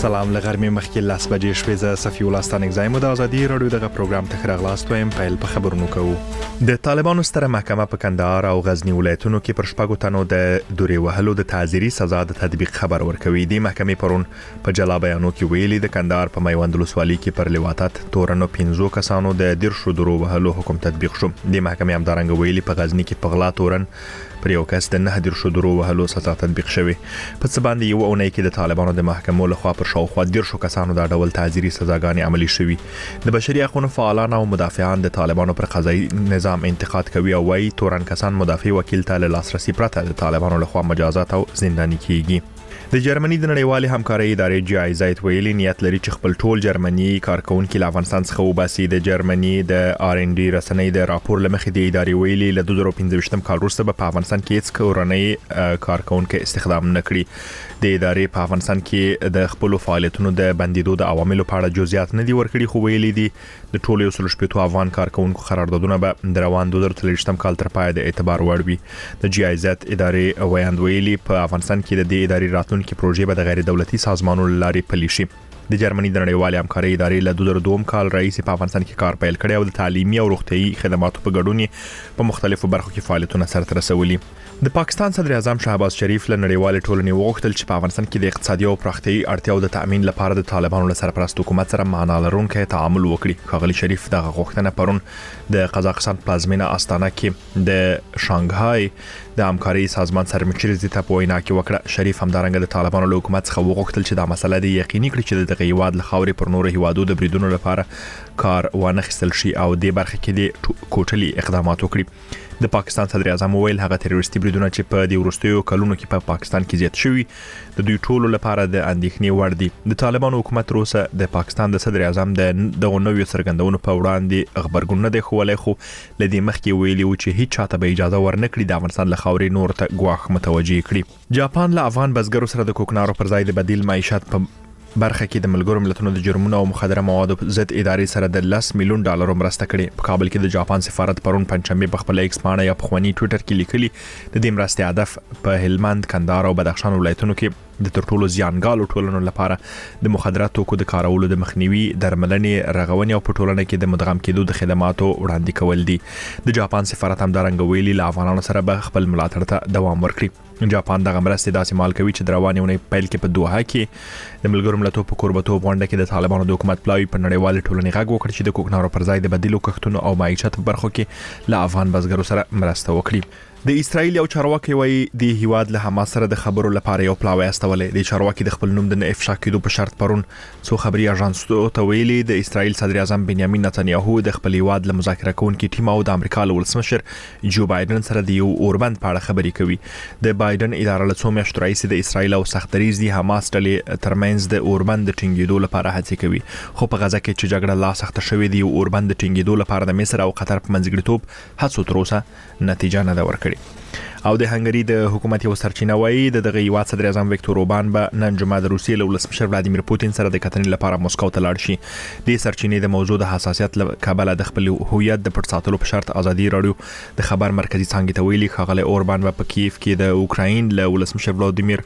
سلام لغرمې مخکې 10 بجې شپې ز صفي الله ستانک زایم د ازادي رادیو دغه پروګرام ته راغلاست وایم پیل په خبرونو کوو. د طالبانو ستره محکمه په کندهار او غزنی ولایتونو کې پر شپږو تنو د دورې وهلو د تعزیري سزا د تطبیق خبر ورکوي. د محکمې پرون په جلا بیانو کې ویلي د کندهار په میوند ولسوالۍ کې پر لواطت تورنو 15 کسانو د 10 دورو وهلو حکم تطبیق شو. د محکمې همدارنګ ویلي په غزنی کې په غلا تورن پر یو کس د 9 دورو وهلو سزا تطبیق شوی. په څه باندې یو اونۍ کې د طالبانو د محکمو لخوا پر شاوخوا 10 کسانو د ډول تعزیري سزاګانې عملي شوي. د بشري حقوقو فعالان او مدافعان د طالبانو پر قضایي نظام انتقاد کوي او وايي تورن کسان مدافع وکیل ته له لاسرسي پرته د طالبانو لخوا مجازات او زنداني کیږي. د جرمني د نړیوالې همکارۍ ادارې GIZ ویلي نیت لري چې خپل ټول جرمني کارکونکو له افغانستان څخه وباسي. د جرمني د R&D رسنۍ د راپور لمخې د ادارې ویلي له 2015 کال وروسته په افغانستان کې هیڅ کورنۍ کارکونکو استخدام نه کړي. د ادارې په افغانستان کې د خپل فعالیتونو د بندیدو د عواملو په اړه جزئیات نه دي ورکړي، خو ویلي دي د ټولو 180 افغان کارکونکو قراردادونه به د روان 2023 کال تر پای د اعتبار وړ وي. د GIZ ادارې ویاند ویلي په افغانستان کې د دې ادارې راتلونکي پروژې به د غیر دولتي سازمانونو لارې پلي شي. د جرمني د نړیوالې همکارۍ ادارې له 2002 کال رئیس په افغانستان کې کار پیل کړی او د تعلیمي او روغتيایي خدماتو په ګډون په مختلفو برخو کې فعالیتونه سرته رسولي. د پاکستان صدر اعظم شهباز شریف له نړیوالې ټولنې وغوښتل چې په افغانستان کې د اقتصادي او پراختیايي اړتیاو د تامین لپاره د طالبانو له سرپرست حکومت سره معنا لرونکي تعامل وکړي. ښاغلي شریف دغه غوښتنه پرون د قزاقستان پلازمینه استانه کې د شانګهای د همکارۍ سازمان سرمشر ته په وینا کې وکړه. شریف همدارنګه د طالبانو له حکومت څخه وغوښتل چې دا مسله د یقیني کړي چې د هیواد له خاورې پر نور هیوادو د بریدونو لپاره کار وانه خستل شي او د برخه کې د کوټلي اقدامات وکړي. د پاکستان صدر اعظم ویل هغه تروریستي بریدونه چې په د ورستیو کلونو کې په پاکستان کې زیات شوي د دوی ټولو لپاره د اندېښنې وړ دي. د طالبانو حکومت روسه د پاکستان د صدر اعظم د نوې څرګندونو په وړاندې خبرګون نه دی خولای، خو لدې مخکې ویلي و چې هیڅ چاته به اجازه ورنکړي د افغانستان له خاورې نور ته ګواښ متوجي کړي. جاپان له افغان بزګرو سره د کوکنارو پر ځای د بدیل معیشت په برخه کې د ملګرو ملتونو د جرمونو او مخدره موادو ضد ادارې سره د $10 میلیون مرسته کړې. په کابل کې د جاپان سفارت پرون پنځشنبه په خپل ایکس باندې یا په خواني ټوئیټر کې لیکلي د دې مرستې هدف په هلمند، کندهار او بدخشان ولایتونو کې د ترټولو زیانګالو ټولنو لپاره د مخدرات توکو د کارولو د مخنیوي، درملنې، رغونې او په ټولنه کې د مدغم کېدو د خدماتو وړاندې کول دي. د جاپان سفارت همدارنګه ویلي له افغانانو سره به خپل ملاتړ ته دوام ورکړي. جاپان دغه مرستې داسې مال کوي چې د روانې اونۍ پیل کې په دوحه کې د ملګرو ملتونو په کوربتوب غونډه کې د طالبانو د حکومت پلاوی په نړیوالې ټولنې غږ وکړ چې د کوکنارو پر ځای د بدیلو کښتونو او معیشت په برخو کې له افغان بزګرو سره مرسته وکړي. د اسرایل یو چارواکي وایي د هیواد له حماس سره د خبرو لپاره یو پلاوی استولې. د چارواکي د خپل نوم د نه افشا کېدو په شرط پرون څو خبري اژانسونو ته ویلي د اسرایل صدر اعظم بنیامین نتنیاهو د خپل هیواد له مذاکره کوونکي ټیم او د امریکا له ولسمشر جو بایدن سره د یو اوربند په اړه خبري کوي. د بایدن اداره له څو میاشتو راهیسې د اسرایل او سختدریز د حماس ډلې ترمنځ د اوربند د ټینګېدو لپاره هڅې کوي، خو په غزه کې چې جګړه لا سخته شوې د یو اوربند د ټینګېدو لپاره د مصر او قطر په منځګړیتوب هڅو تر اوسه نتیجه نه ده ورکړې. او د هنګری د حکومت یو سرچینه وایي دغه هیواد صدر اعظم ویکتور اوربان به نن جمعه د روسیې له ولسمشر ولادیمیر پوتین سره د کتنې لپاره مسکو ته لاړ شي. د سرچینې د موضوع د حساسیت له کبله د خپل هویت د پټ ساتلو په شرط ازادي رادیو د خبر مرکزی څنګه ته ویلي ښاغلی اوربان په کیف کې د اوکراین له ولسمشر ولادیمیر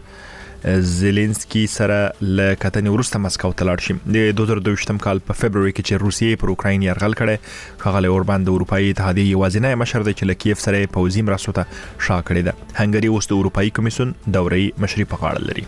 زيلنسکي سره له کتنې وروسته مسکو ته لاړ شي. د 2022 کال په فبرवरी کې چې روسیې پر اوکراین یرغل کړی، ښاغلی اوربان د اروپאי اتحادیې یوازینی مشر دی چې له کیف سره پوځي مرستو ته شا کړې ده. هنګری اوس د اروپאי کمیسیون دوري مشري په غاړه لري.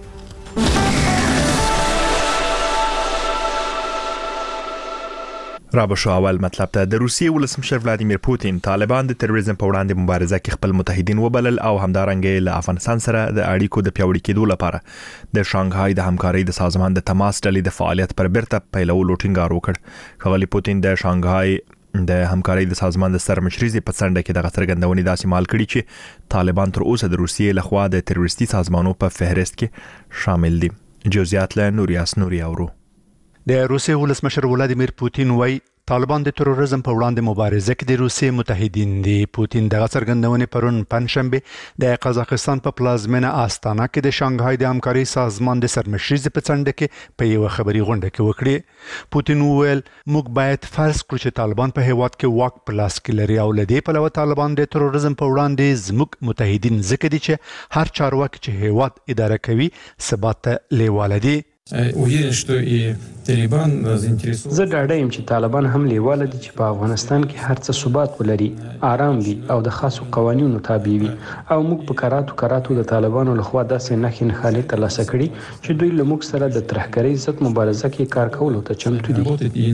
رابشو اول مطلب ته د روسیې ولسمشر ولادیمیر پوتین طالبان د تروریزم په وړاندې مبارزه کې خپل متحدین وبلل او همدارنګه له افغانستان سره د اړیکو د پیوړی کېدو لپاره د شانګهای د همکارۍ د سازمان د تماس ډلې د فعالیت پر بیرته پیلولو ټینګار وکړ. ښاغلی پوتین د شانګهای د همکارۍ د سازمان د سرمشرۍ په څنډه کې د څرګندونې داسې مال کړي چې طالبان تر اوسه د روسیې لخوا د تروریستي سازمانونو په فهرست کې شامل دي. جزئیات له نوریاس نوري اورو. د روسیې ولسمشر ولادیمیر پوتین وایي طالبان د تروریزم په وړاندې مبارزه کې د روسیې متحدین دي. پوتین دغه څرګندونې پرون پنځشنبه د قزاقستان په پلازمینه استانه کې د شانګهای د همکارۍ سازمان د سرمشرۍ په څنډه کې په یو خبري غونډه کې وکړي. پوتین وویل موږ باید فرض کړو چې طالبان په هیواد کې واک په لاس کې لري او لدې په لور طالبان د تروریزم په وړاندې زموږ متحدین ځکه دي چې هر چارواکي چې هیواد اداره کوي ثبات ته لیواله دي. Уверен, что и طالبان заинтересованы. زه ډاډه یم چې طالبان هم لیواله دي چې په افغانستان کې هر څه ثبات ولري، آرام وي او د خاصو قوانینو تابع وي، او موږ په کراتو د طالبانو لخوا داسې نښې ترلاسه کړي چې دوی له موږ سره د ترهګرۍ ضد مبارزه کې کار کولو ته چمتو دي.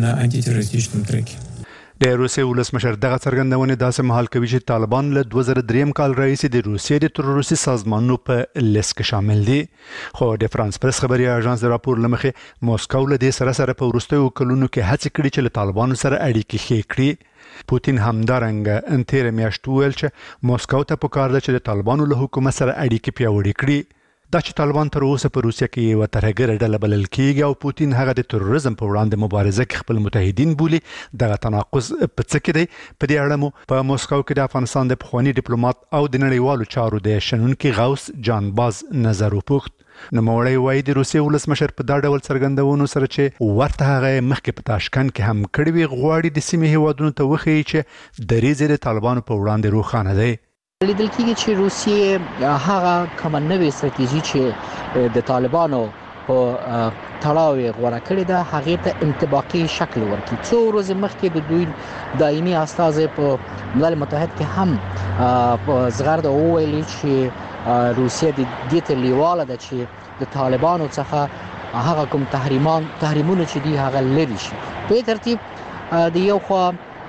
د روسیې ولسمشر دغه څرګندونې داسې مهال کوي چې طالبان له 2003 کال راهیسې د روسیې د تروریستي سازمانونو په لیست کې شامل دي. خو د فرانس پریس خبري اژانس د راپور لمخې موسکو له دې سره په وروستیو کلونو کې هڅې کړې چې له طالبانو سره اړیکې ښې کړي. پوتین همدارنګه ان تیر میاشت ویل چې موسکو ته پکار ده چې د طالبانو له حکومت سره اړیکې پیاوړې کړي. دا چې طالبان تر اوسه په روسیه کې یو ترهګر ډله بلل کیږي او پوتین هغه د تروریزم په وړاندې مبارزه کې خپل متحدین بولي، دغه تناقض په څه کې دی؟ په دې اړه مو په موسکو کې د افغانستان د پخوانی ډیپلوماټ او د نړیوالو چارو د شنونکي غوث جان باز نظر وپوښت. نوموړی وایي د روسیې ولسمشر په دا ډول څرګندونو سره چې ورته هغه مخکې په تاشکند کې هم کړی وي، غواړي د سیمې هیوادونو ته وښیي چې دریځ د طالبانو په وړاندې روښانه دی. لیدل کېږي چې روسیې هغه کومه نوې ستراتیژي چې د طالبانو په تړاو یې غوره کړې ده هغې ته انطباقي شکل ورکړي. څو ورځې مخکې د دوی دایمي استازی په ملل متحد کې هم په زغرده وویلي چې روسیه د دې ته لیواله ده چې د طالبانو څخه هغه کوم تحریمونه چې دي هغه لرې شي. په ترتیب د یو خوا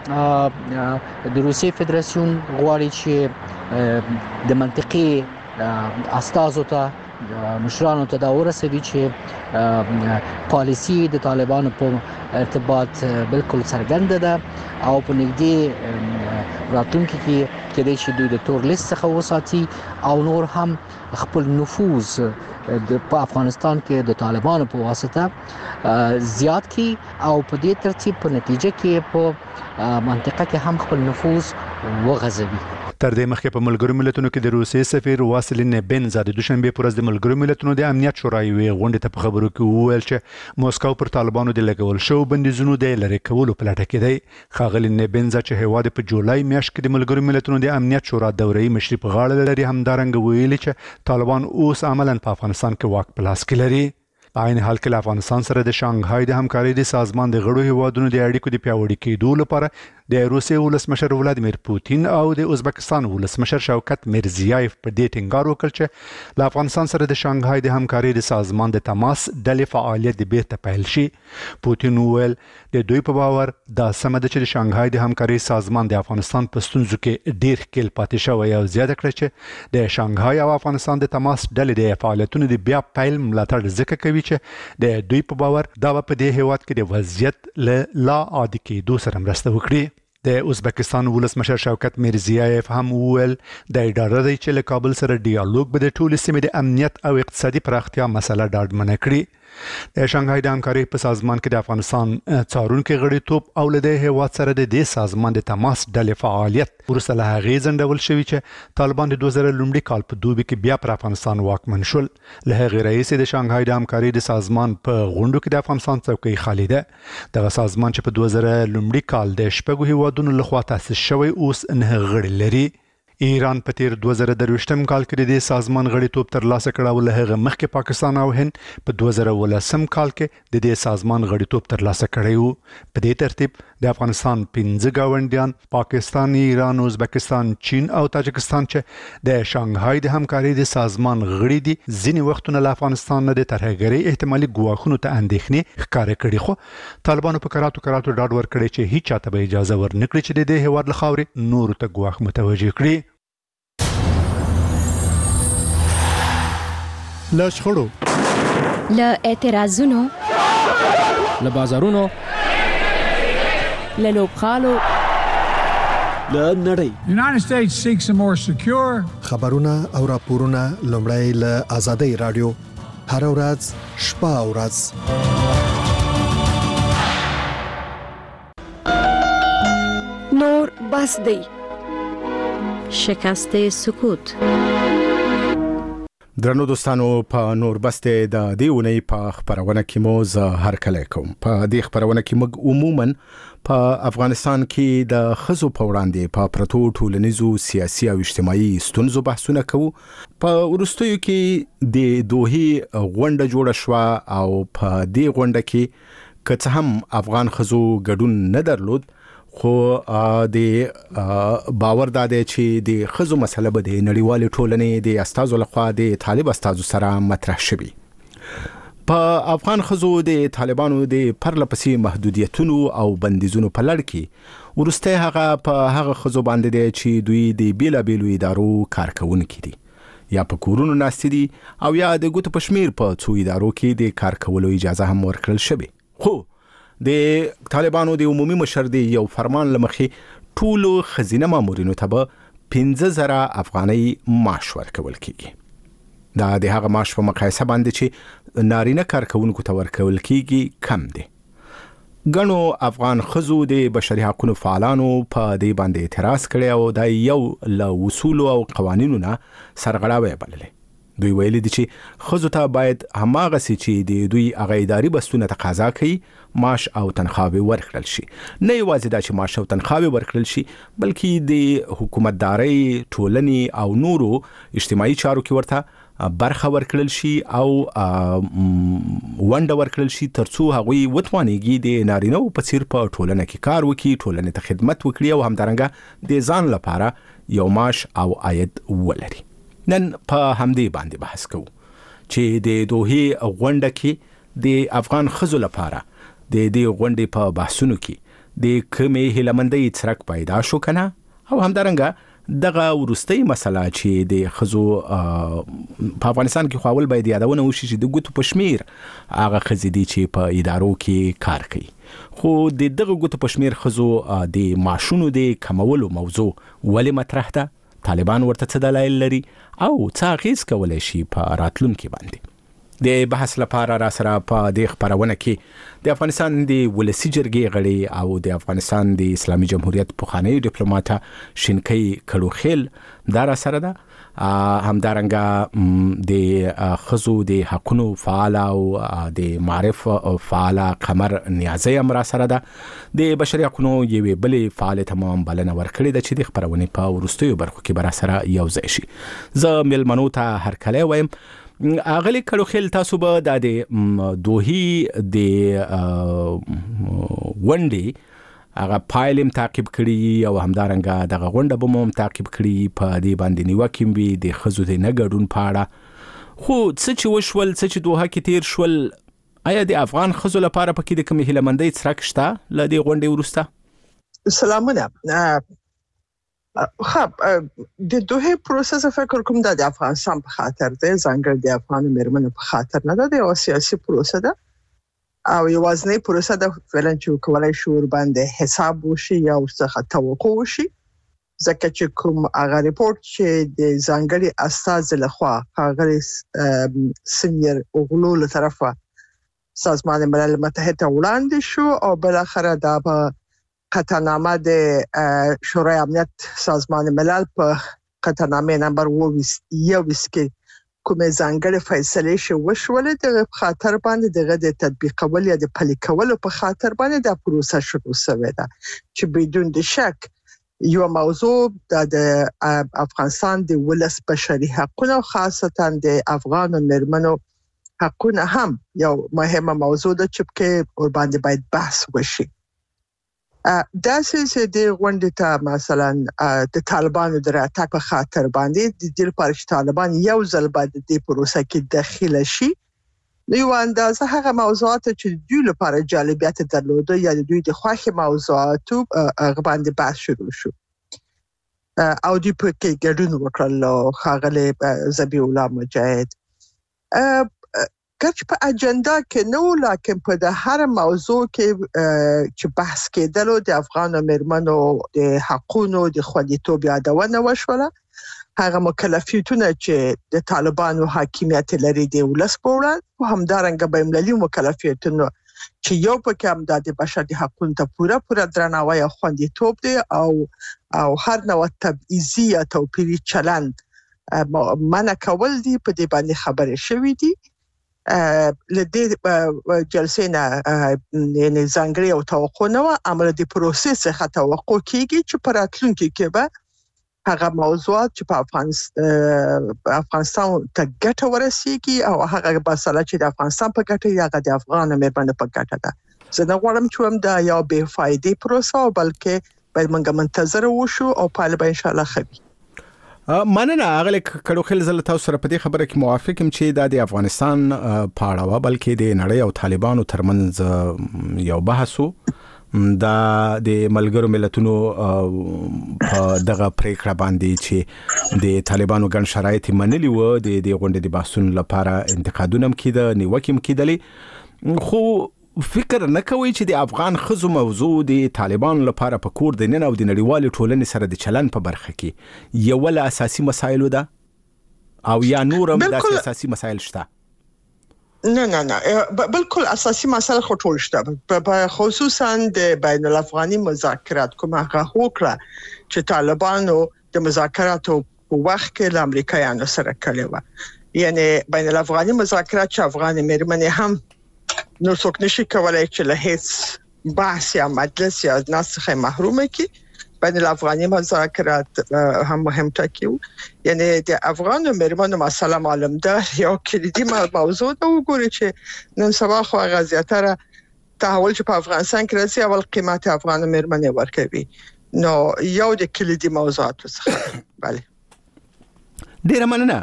د روسیې فدراسیون غواړي چې د منطقي استازو ته مشرانو ته دا ورسوي چې پالیسی د طالبانو په ارتباط بالکل څرګنده ده او په نږدې راتلونکي کې کېدای شي دوی د تور لیست څخه وساتي او نور هم خپل نفوذ په افغانستان کې د طالبانو په واسطه زیات کی او په دې ترتیب په نتیجه کې په منطقه کې هم خپل نفوذ وغځوي. تر دې مخکې په ملګرو ملتونو کې د روسیې سفیر واسیل نبنزا د دوشنبه پر ورځ د ملګرو ملتونو د امنیت شورا یوې غونډې ته په خبرو کې وویل چې موسکو پر طالبانو د لګول شو بندیزونو د لری کولو په لټه کې دی. ښاغلي نبنزا چې هیواد په جولای میاشت کې د ملګرو ملتونو د امنیت شورا دورې مشري په غاړه لري همدارنګه ویلي چې طالبان اوس عملاً په افغانستان کې واک په لاس کې لري. په عین حال کې افغانستان سره د شانګهای د همکارۍ د سازمان د غړو هیوادونو د اړیکو د پیاوړي کېدو لپاره د روسیې ولسمشر ولادیمیر پوتین او د ازبکستان ولسمشر شوکت میرزیایف په دې ټینګار وکړ چې له افغانستان سره د شانګهای د همکارۍ د سازمان د تماس ډلې فعالیت د بیرته پیل شي. پوتین وویل د دوی په باور دا سمه ده چې د شانګهای د همکارۍ سازمان د افغانستان په ستونزو کې ډیر ښکیل پاتې شوی او زیاته کړه چې د شانګهای او افغانستان د تماس ډلې د فعالیتونو د بیا پیل ملاتړ ځکه کوي چې د دوی په باور دا په دې هیواد کې د وضعیت لا عادي کېدو سره مرسته وکړي. د ازبکستان ولسمشر شوکت میرزیایف هم وویل د ډاډه دی چې له کابل سره ډیالوګ به د ټولې سیمې د امنیت او اقتصادي پراختیا مسله ډاډمنه کړي. د شانګهای د همکارۍ په سازمان کې د افغانستان څارونکي غړیتوب او له دې هیواد سره د دې سازمان د تماس ډلې فعالیت وروسته له هغې ځنډول شوي چې طالبان د 2000 لومړي کال په دوبي کې بیا پر افغانستان واکمن شول. له هغې راهیسې د شانګهای د همکارۍ د سازمان په غونډو کې د افغانستان څوکۍ خالي ده. دغه سازمان چې په 2000 لومړي کال د شپږو هیوادونو لخوا تاسیس شوی اوس 9 غړي لري. ایران په تیر 2023م کال کې د سازمان غړیتوب ترلاسه کړ او له هغه مخکې پاکستان او هند په 2019 کال کې د دې سازمان غړیتوب ترلاسه کړی وو. په دې ترتیب د افغانستان 15 گاونډیان پاکستان، ایران، ازبکستان، چین او تاجکستان چې د شانګهای د همکارۍ د سازمان غړي دي ځینې وختونه له افغانستان نه د ترهګرۍ احتمالي ګواښونو ته اندېښنې ښکاره کړي. خو طالبانو په کراتو ډاډ ورکړی چې هیڅ چاته به اجازه ورنکړي چې د دې هیواد له خاورې نورو ته ګواښ متوجه کړي. له شخړو، له اعتراضونو، له بازارونو، له لوبخالو، له نړۍ. United States seeks a more secure. خبرونه او راپورونه لومړی له آزادۍ رادیو هر ورځ شپه او ورځ. نور بس دی. شکست سکوت. درنو دوستانو په نور بسته د دیونی په خبرونه کې مو زه هر کله کوم په دې خبرونه کې موږ عموما په افغانستان کې د خزو په وړاندې په پرتو ټولنیزو سیاسي او اجتماعي ستونزو بحثونه کوو. په ورستیو کې د دوهي غونډه جوړه شو او په دې غونډه کې که هم افغان خزو ګډون نه درلود، خو د باور داده چې د خزو مسله به د نړیوال ټولنې د استازو لخوا د طالب استازو سره مطرح شوي. په افغان خزو د طالبانو د پرلپسې محدودیتونو او بندیزونو په لړ کې ورسته هغه په هغه خزو باندې دی چې دوی د بیلابیلو ادارو کارکونکي دي، یا په کورونو ناست دي او یا د ګوتو په شمیر په څو ادارو کې د کار کولو اجازه هم ورکړل شوې. خو د طالبانو د عمومي مشر دی یو فرمان لمخې ټولو خزینه مامورینو ته به 15,000 افغانۍ معاش ورکول کیږي. دا د هغه معاش په مقایسه باندې چې نارینه کارکونکو ته ورکول کیږي کم دی. ګڼو افغان خزو د بشري حقوقو فعالانو په دې باندې اعتراض کړی او دا یو له اصول او قوانینو نه سرغړاوی بللی. دوی ویلي دي چې خزو ته باید هماغه سي چې د دوی هغه اداري بستونه تقاضا کوي معاش او تنخواهي ورکړل شي. نه یوازې دا چې معاش او تنخواهي ورکړل شي، بلکې د حکومتداري، ټولنې او نورو اجتماعي چارو کې ورته برخه ورکړل شي او ونډه ورکړل شي ترڅو هغوی وتوانیږي د نارینه په څیر په ټولنه کې کار وکړي، ټولنې ته خدمت وکړي او همدارنګه د ځان لپاره یو معاش او عاید ولري. نن په همدې باندې بحث کوو چې د دوهي غونډه کې د افغان خزو لپاره د دې غونډې په بحثونو کې د کومې هیلمندۍ څرک پیدا شو کنه، او همدارنګه دغه ورستۍ مسله چې د خزو په افغانستان کې خواول باید یادونه وشي چې د ګوتو په شمیر هغه خزې دي چې په ادارو کې کار کوي. خو د دغه ګوتو په شمیر خزو د معاشونو د کمولو موضوع ولې مطرح ده؟ طالبان ورته څه دلایل لري او څه اغیز کولای شي په راتلونکي باندې؟ د بحث لپاره را سره په دې خبرونه کې د افغانستان د ولسی جرګې غړي او د افغانستان د اسلامي جمهوریت پخوانی ډیپلوماټ شینکۍ کړوخیل دا را سره ده. همدارنګه د خزو د حقوقو فعال او د معرف فعال قمر نیازی هم را سره ده. د بشري حقوقو یوې بلې فعال تمام بلنه ورکړې ده چې د خبرونه په ورستیو برخو کې بر سره یو ځای شي. زه ملمنو ته هر کله وایم اغلی کړوخیل تاسو به د دوهي د ونډي هغه پایلم تعقیب کړي او همدارنګه دغه غونډه به مو تعقیب کړي په دې باندې نیوکه وي د خزو د نګډون پاړه. خو څه چې وشول، څه چې دوه کې تیر شول، آیا د افغان خزو لپاره پکې د کومې هیلمندۍ څرک شته ل دې غونډې وروسته؟ سلامونه. خب د دوه پروسس فکر کوم د افغانستان په خاطر دی، ځانګړي د افغان مېرمنو په خاطر نه ده، د سیاسي پروسه ده او یوازنی پروسه ده فعلا چې کولای شو ور باندې حساب وشي یا څه توقع وشي، ځکه چې کوم هغه ریپورت چې د ځانګړي استاذ لخوا هغه سینیر اوغلو له طرفه سازمان ملل متحد وړاندې شو او بل اخر دا په قطعنامه د شورای امنیت سازمان ملل په قطعنامه نمبر 21 کې کومه ځانګړي فیصله شو وشولې د خاطر باندې دغه د تطبیقول یا د پلي کولو په خاطر باندې د پروسه شروع شوه ده چې بدون د شک یو موضوع د افغانستان د ولس بشري حقوقو خاصتا د افغان مېرمنو حقوقو هم یو مهمه موضوع ده چې په ور باندې باید بحث وشي. دا چې د غونډې ته مثلا د طالبانو د راتګ په خاطر باندې د دې لپاره چې طالبان یو ځل بعد د پروسه کې داخله شي، یو اندازه هغه موضوعات چې دوی لپاره جالبیت درلوده یا دوی د خوښ موضوعاتو هغه باندې بحث شروع شو او دوی په کې ګډون وکړل او ښاغلی ذبیح الله مجاهد کچ په اجنډا کې نو، لکه په د هر موضوع کې چې بحث کېدلو د افغان مېرمنو د حقوقو د خوندیتوب یادونه وشوله. هغه مکلفیتونه چې د طالبانو حاکمیت لري د ولس په وړاندې، همدارنګه بین المللي مکلفیتونه چې یو پکې هم د بشري حقوقو ته پوره درناوی او خوندیتوب دی او هر نوع تبعیضي یا توپیري چلند منع کول دي په دې باندې خبرې شوې دي لدې جلسې نه یعنی ځانګړي او توقع نه و امر د پروسس څخه توقع کیږي چې په راتلونکي کې به هغه موضوعات چې په افغانستان ته ګټه ورسیږي او هغه مسله چې د افغانستان په ګټه یا د افغان مېرمنو په ګټه ده زه نه غواړم چې هم دا یو بې فایدې پروسه بلکې باید موږ منتظر وشو او پایله به ان شاء الله ښه وي. مننه اغلی کډو خل زل تاسو سره په دې خبره کې موافق یم چې د افغانستان پاړه بلکې د نړۍ او طالبانو ترمنځ یو بحثو دا د ملګرو ملتونو په دغه پریکړه باندې چې د طالبانو ګڼ شرایط منلي و د غونډې د بحثونو لپاره انتقادونه کېده نیوکې کېدلې خو فکر نه کوي چې د افغان خزو موضوع د طالبانو لپاره په کور د نن او د نړیوال ټولنې سره د چلن په برخه کې یو ول اساسي مسایل ده او یا نورم د اساسي مسایل شته؟ نه بالکل اساسي مسایل خو ټول شته خصوصا د بین الافغاني مذاکرات کوم هغه وکړه چې طالبانو د مذاکراتو په وخت کې د امریکایانو سره کړي و یعنی بین الافغاني مذاکرات چې افغان مېرمنې هم نو څوک نشي کولای چې له هیڅ بحث یا مجلس یا ناس څخه محرومه کی بین الافغاني مذاکرات هم مهم ټکی یعنی د افغان مېرمنو مسله معلوم ده یو کلیدي موضوع ده وګورئ چې نن سبا خو غزياتره تحول چې په افغانستان کې راځي اول قیمت افغان مېرمنې ورکوي نو یو د کلیدي موضوعات څخه bale ډیر مننه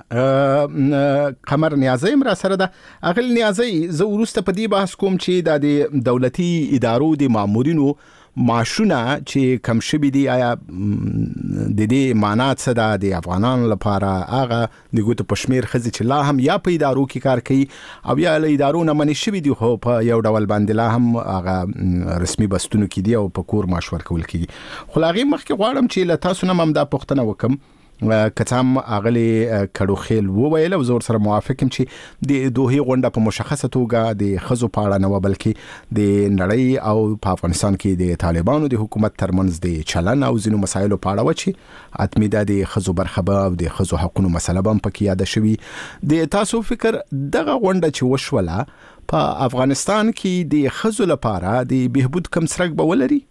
قمر نیازی را سره ده اغل نیازی زه ورسته په دې بحث کوم چې د دولتي ادارو د مامورینو معاشونه چې کم شوي دي آیا د دې معنا څه ده د افغانانو لپاره هغه د ګوتو په شمیر خزي چې لا هم یا په ادارو کې کار کوي او یا له ادارو نه منې شوي دي خو په یو ډول باندې لا هم هغه رسمي بستونو کې دي او په کور معاش ورکول کېږي خو هغه مخکې غواړم چې له تاسو نه هم دا پوښتنه وکم کتام اغلی کډو خیل وویل او زور سره موافقم چې د دوه غونډه په مشخصه توګه د خزو پاړه نه بلکې د نړۍ او په افغانستان کې د طالبانو د حکومت ترمنځ د چلن او ځینو مسایلو پاړه و چې اتمی د خزو برخه او د خزو حقوقو مسله هم پکې یاد شوي د تاسو فکر دغه غونډه چې وشوله په افغانستان کې د خزو لپاره د بهبود کم سرک به ولري؟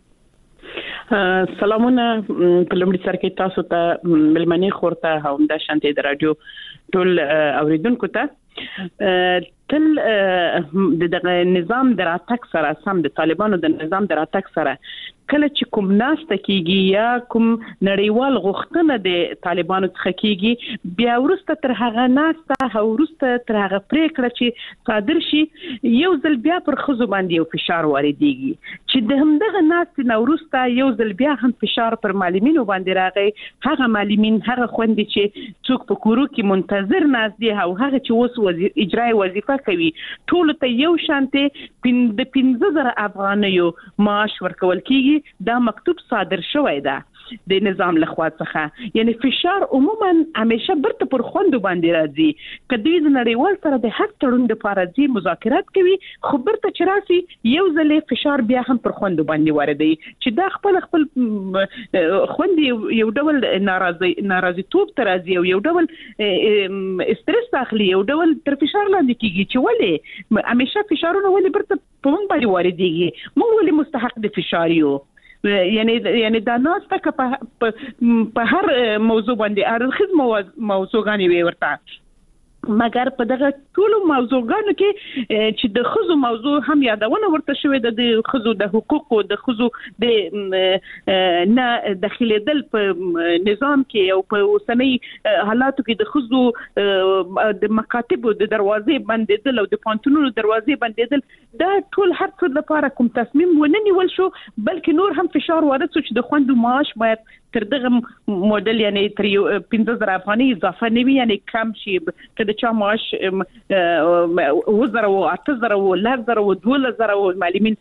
سلامونه په لومړي سر کې تاسو ته ملمنې خورته هم د شانتي د رادیو ټول اوریدونکو ته تل د نظام دراتک سره سم د طالبانو د نظام دراتک سره کله چې کوم ناسته کیږي یا کوم نړیوال غوښتنه د طالبانو څخه کیږي بیا ورسته تر هغه ناسته او ورسته تر هغه پریکړه چې صادر شي یو ځل بیا پر خزو باندې یو فشار واردېږي چې د همدغه ناسته نورسته یو ځل بیا هم فشار پر معلمینو باندې راغی هغه معلمین هغه خوندې چې څوک په کورو کې منتظر ناست دي او هغه چې اوس اجرای وظیفه کوي ټول ته یو شانته د 15000 افغانیو معاش ورکول کیږي دا مکتوب صادر شوی ده د نظام لخوا څخه یعنی فشار عموما همیشه برته پر خوند باندې راځي کدی د نړیوال سره د حق تړون د فارزي مذاکرات کوي خو برته چراسي یو ځلې فشار بیا هم پر خوند باندې واردي چې دا خپل خوند یو ډول ناراضي توپ ترازي او یو ډول استرس اخلي یو ډول تر فشار لاندې کیږي چې ولې همیشه فشارونه ولې برته په موږ باندې وارديږي موږ ولې مستحق د فشار یو یعنی دا ناسته په هر موضوع باندې ارخص موضوعګانی وي ورته مګر په دغه ټول موضوعګانو کې چې د خزو موضوع هم یادونه ورته شوې د خزو د حقوقو د خزو د نه داخليدل په نظام کې او په اوسنۍ حالاتو کې د خزو د مکاتب د دروازې بندیدل او د پانتونونو دروازې بندیدل دا ټول هر څه لپاره کوم تصمیم ونه نیول شو بلکې نور هم فشار وارد شو چې د خوندو معاش باید تر دغه موډل یعنی 15000 افغاني اضافه نوي یعنی کم شي کله چې معاش 2000 او 8000 او 1000 او 2000 او معلمین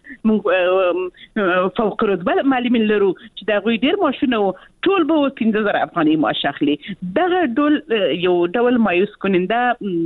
فوق رتبه معلمین لرو چې دا غوي ډیر ماشونه ټول به 15000 افغاني معاش اخلي دغه ډول یو ډول مایوس کننده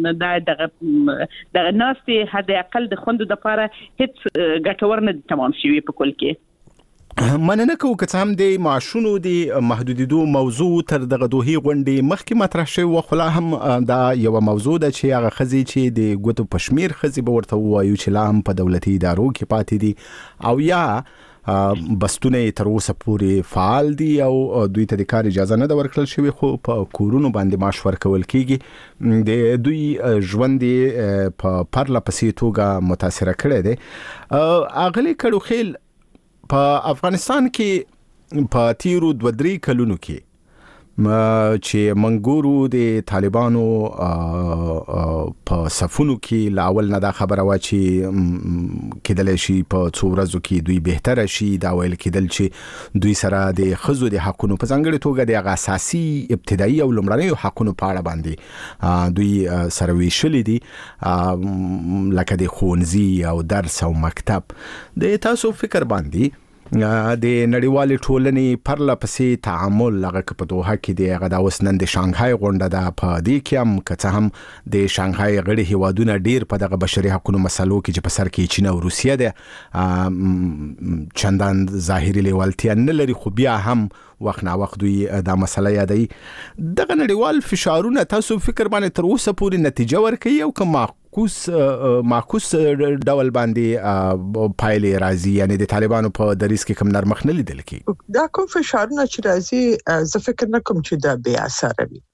دغه ناس ته حد اقل د خوند د لپاره هیڅ ګټور نه تمام شي په کول کې مننه کوم که هم د معاشونو د محدودیدو موضوع تر دغه دوه غونډې مخکې مطرح شوی و، خو لا هم دا یو موضوع ده چې هغه خزي چې د ګوتو پشمیر خزي به ورته وایو چې لا هم په دولتي ادارو کې پاتې دي او یا بستونه تر اوسه پورې فعال دي او دوی ته د کار اجازه نه ورکړل شوی، خو په کورونو باندې معاش ورکول کیږي. د دوی ژوند په پرله پسې توګه متاثر کړی دی. اغلی کډو خیل په افغانستان کې په تیرو 2-3 کلونو کې چې منګورو د طالبانو په صفونو کې لاول نه دا خبره وا چې کېدل شي په څو ورځو کې دوی بهتره شي، دا ویل کېدل چې دوی سره د خزو د حقونو په ځانګړي توګه د اساسي ابتدایي او لومړنیو حقونو په اړه باندې دوی سره ویشلې دي، لکه د ښوونځي او درس او مکتب. د تاسو فکر باندې د نړیوالې ټولنې پرله پسې تعامل هغه په دوحه کې دی، هغه د اوس نن د شانګهای غونډه ده، په دې کې هم که څه هم د شانګهای غړي هیوادونه ډیر په دغه بشري حقوقو مسلو کې چې په سر کې چین او روسیه ده چندان ظاهري لیوالتیا نه لري، خو بیا هم وخت نا وخت دوی دا مسله یادوي. دغه نړیوال فشارونه تاسو فکر باندې تر اوسه پورې نتیجه ورکوي او که معکوس ډول باندې پایلې راځي، یعنی د طالبانو په دریس کې کوم نرمخ نه لیدل کیږي؟ دا کوم فشارونه چې راځي زه فکر نه کوم چې دا بې اثر وي.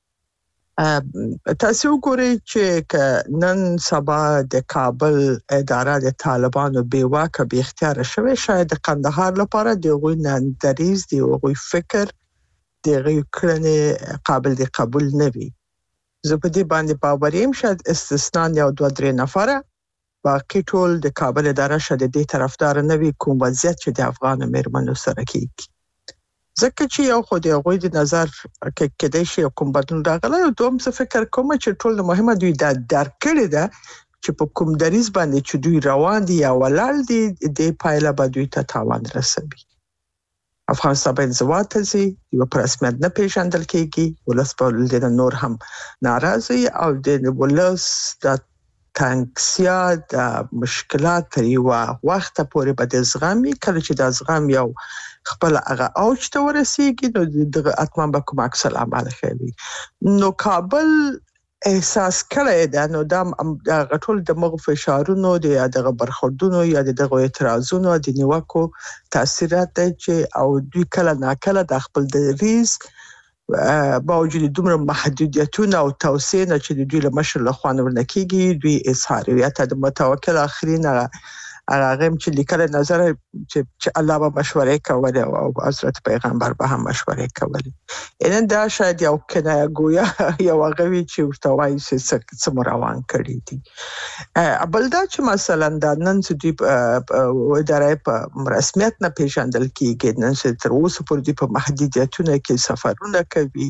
تاسو وګورئ چې نن سبا د کابل اداره د طالبانو بې واکه بې اختیار شوی، شاید د قندهار لپاره د غوی نن دریس دی او غوی فکر د غوی کړنې قابل د قبول نه وي. زه په دې باندې باور یم شاید استثنا یو 2-3 نفره باقي ټول د کابل اداره شاید د طرفدار نه وي کوم وضعیت چې د افغان مېرمنو سره کیږي، ځکه چې یو خو د غوی د نظر کېدای شي کوم بدلون راغلی او دوم څه فکر کوم چې ټول مهمه دوی دا درک کړی ده چې په کوم دریز باندې چې دوی روان دي یا ولال دي د پایله به دوی ته تاوان رسوي. افغانستان به انزوا ته ځي، یو پر رسمیت نه پیژندل کېږي، ولس په دې نور هم ناراضي او د ولس د تنګسیا د مشکلات تر یو وخت پورې به د زغمي، کله چې د زغم یو خپل هغه اوج ته ورسیږي نو د اتمام به کوم عکس العمل کوي. نو کابل احساس کړی دا نو د غټول د مغو فشارونو د دغه برخوردونو یا دغه اعتراضونو د نیوکو تاثیرات چې او دوی کله ناکله د خپل دریز باوجود دومره محدودیتونه او توصیه چې دوی له مشر له خوا ورنه کیږي، دوی اظهار هویت د متوکل اخرین هغه چې لیکل نظر چې الله به مشورې کولې او حضرت پیغمبر به هم مشورې کولې. ان دا شاید یو کنایه گویا یو غوي چې ورته وایي چې څه روان کړی دي. بل دا چې مثلا د نن چې ادارې په رسمیت نه پیژندل کیږي، نن چې تر اوسه پورې په محدودیتونه کې سفرونه کوي،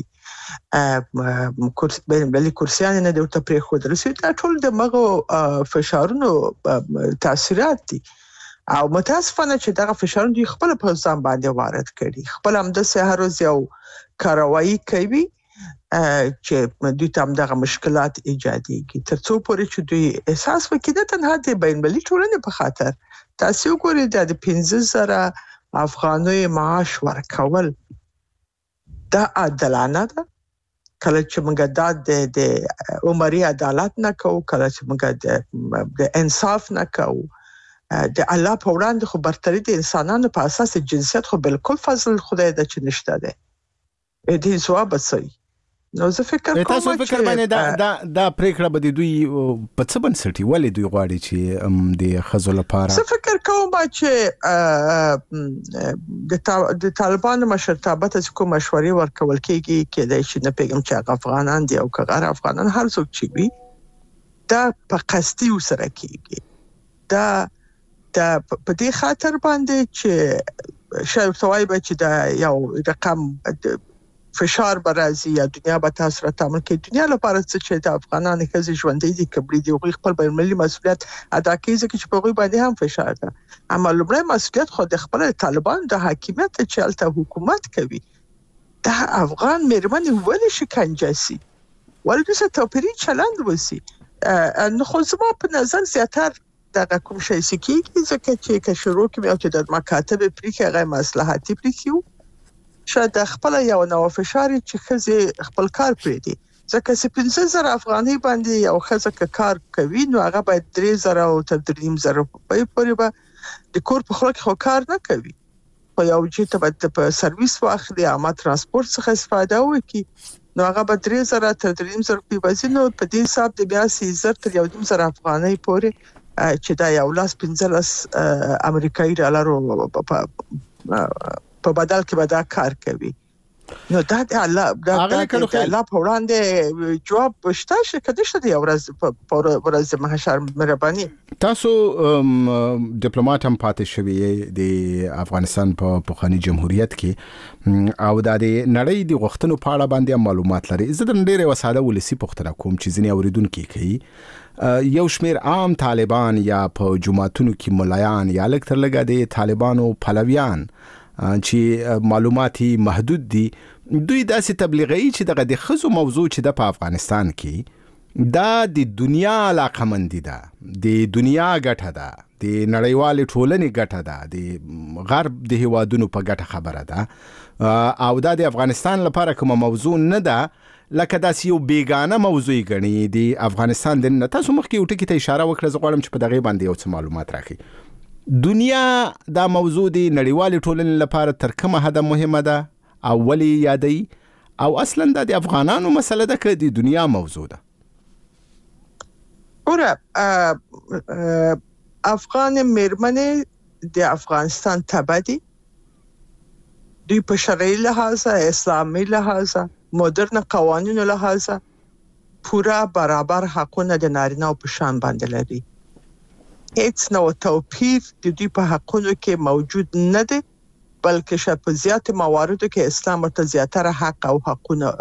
بین کورسیان نه د ورته پرې خود رسید، ټول د مغو فشارونو تاثیرات دي او متاسفانه چې دغه فشارونه دوی خپل په ځان باندې وارد کړي، خپل هم د سحر یو کاروایی کوي چې دوی ته دغه مشکلات ایجادېږي تر څو پورې چې دوی احساس وکړي د تنها د بین‌المللي ټولنې په خاطر. تاسو وګورئ د 15,000 افغانۍ معاش ورکول دا عادلانه ده؟ کله چې موږ د عمري عدالت نه کوو، کله چې موږ د انصاف نه کوو، د الله په وړاندې خو برتري د انسانانو په اساس جنسیت خو بالکل فضل خدای د چنشته ده. دې ځواب صحیح. نو زه فکر کوم تاسو فکر باندې دا پریکړه به دوی په څه بنسټي ولې دوی غواړي چې د خزو لپاره؟ زه فکر کوم چې د طالبانو مشرتابه ته کوم مشورې ورکول کېږي کېدای شي نه پیغام چې افغانان دي او غیر افغانان هر څوک چې وي دا په قصدي وسره کېږي. دا په دې خاطر باندې چې شاید توای به چې دا یو رقم فشار برازي یا دنیا به تاسو را تعامل کوي. دنیا لپاره چې د افغانانو خزي ژوندۍ دي کبري دي او خپل بین‌المللي مسؤلیت ادا کوي ځکه چې په غوي باندې هم فشار ده. اما لومړی مسؤلیت خو د خپل طالبان د حاکمیت چې الته حکومت کوي. دا افغان مېرمنې ولې شکنجه سي؟ ولې د توپیري چلند وسی؟ نو خو زما په نظر زیاتره دا کوم شي سکیږي ځکه چې که شروع کوي او چې د مکاتب پریکي هغه مصلحتي پریکیو شاید خپل یو نو فشار چې خزه خپل کار پریدي ځکه چې 15000 افغاني باندې یو خزه کار کوي نو هغه باید 3000 او تر 3000 په پورې به د کور په خلک خو کار نه کوي په یو چې ته په سرویس واخلي عامه ترانسپورت څخه استفاده وکړي نو هغه به 3000 تر 3000 په وزن په دې حساب د بیا 3000 تر 1000 افغاني پورې چې دا یو لاس 15 امریکایي ډالر په بدل کې به دا کار کوي نو دا د الله په وړاندې جواب شته چې کله شته یو ورځ محشر مهرباني تاسو ډیپلوماټ هم پاتې شوی د افغانستان په پخوانی جمهوریت کې او د نړۍ د غوښتنو په اړه باندې معلومات لري زه د ډېر وساده ولسی پوښتنه کوم چې ځینې اوریدونکو کوي یو شمیر عام طالبان یا په جماعتونو کې ملایان یا لکه تر لګا د طالبانو پلویان چې معلوماتي محدود دي دوی داسې تبلیغي چې دغه د خزو موضوع چې د افغانستان کې دا د دنیا علاقمندي ده د دنیا ګټه ده د نړیوال ټولنې ګټه ده د غرب د هوادونو په ګټه خبره ده او دا د افغانستان لپاره کوم موضوع نه ده لکه داسې یو بیگانه موضوع غني د افغانستان د تاسو مخکې یو ټکی ته اشاره وکړه زه غواړم چې په دغه باندې یو څه معلومات راکړئ دنیا دا موضوع دی نړیوال ټولنې لپاره تر کومه حد مهمه ده او ولی یادي او اصلا د افغانانو مسله ده که د دنیا موضوع ده اوره افغان میرمنې د افغانستان تبدي دوی په شرعي لحاظ اسلامي لحاظ مدرن قوانینو لحاظ پورا برابر حقونه د نارینه په شان باندې لري هیڅ نو توپیر د دوی په حقونو کې موجود نه دی بلکې په زیات مواردو کې اسلام ورته زیاتره حق او حقونه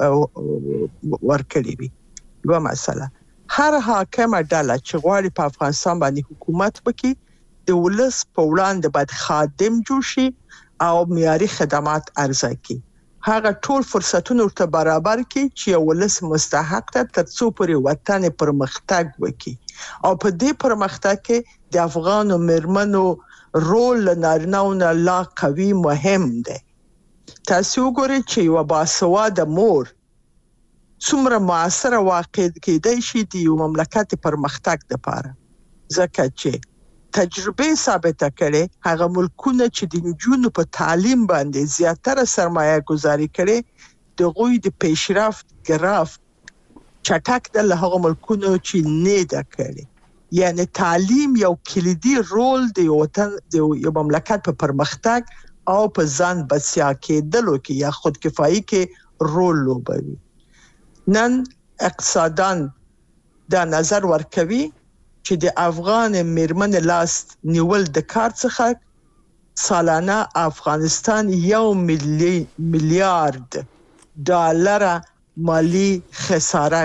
ورکړي وي یو مسله هر حاکم ډله چې غواړي په افغانستان باندې حکومت وکړي د ولس په وړاندې باید خادم جوړ شي او معیاري خدمات عرضه کړي هغه ټول فرصتونه ورته برابر کړي چې ولس مستحق ده ترڅو پورې وطن پرمختګ وکړي او په دې پرمختګ کې د افغان میرمنو رول نارینه‌ونه لا قوي مهم دی تاسو وګورئ چې یو باسواده مور څومره موثره واقع کېدای شي د یو مملکت پرمختګ لپاره ځکه چې تجربه ثابته کړي هغه ملکونه چې د نجونو په تعلیم باندې زیاتره سرمایه گذاري کړي د غوی د پیشرفت ګراف چټک د هغه ملکونو چې نه ده کړي یعنی تعلیم یو کلیدي رول دی وطن د یو مملکت په پرمختګ او په ځان بسیا کېدلو کې یا خودکفایي کې رول لوبوي نن اقتصادان دا نظر ورکوي چې د افغان میرمن لاس نیول د کار څخه سالانه افغانستان 1 میلیارد ډالر مالی خساره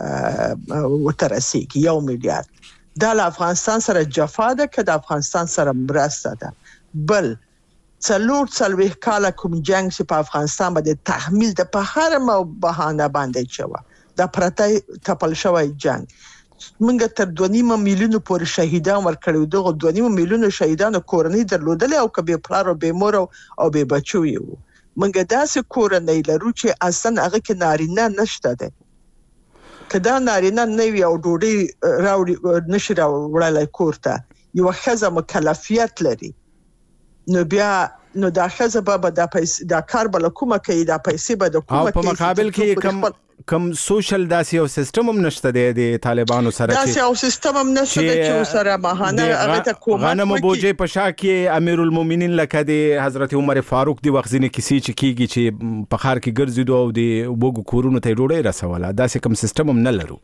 وترسيږي 1 میلیارد دا افغانستان سره جفا ده که د افغانستان سره مرسته ده بل څلور کاله کوم جنگ چې په افغانستان باندې تحمیل د په هر بهانه باندې شوه دا پرته تپل شوی جنگ منګه تر 2.5 میلیون پورې شهیدان ورکړو دغه 2.5 میلیون شهیدانو کورنۍ درلودل او کبه پلار او به مور او به بچو یو منګه داسې کورنۍ لرو چې اصلا هغه کې نارینه نشته ده کدا نارینه نه وي او ډوډۍ راوړي نشي راوړلای کورته یو خزه مکلفیت لري نو بیا نو دا خزه به د پیسې د کار بل کومه کوي د پیسې به د کومه کوي په مقابل کې کم سوشل داسې او سیستم هم نشته د طالبانو سره چې داسې او سیستم هم نشته چې سره ماهانه هغه ته کومه غنم بوجي په شا کې امیر المؤمنین لکه د حضرت عمر فاروق دی وغزنه کسی چې کیږي چې په خار کې ګرځیدو او د وګو کورونو ته ډوډۍ رسوله داسې کوم سیستم هم نه لرو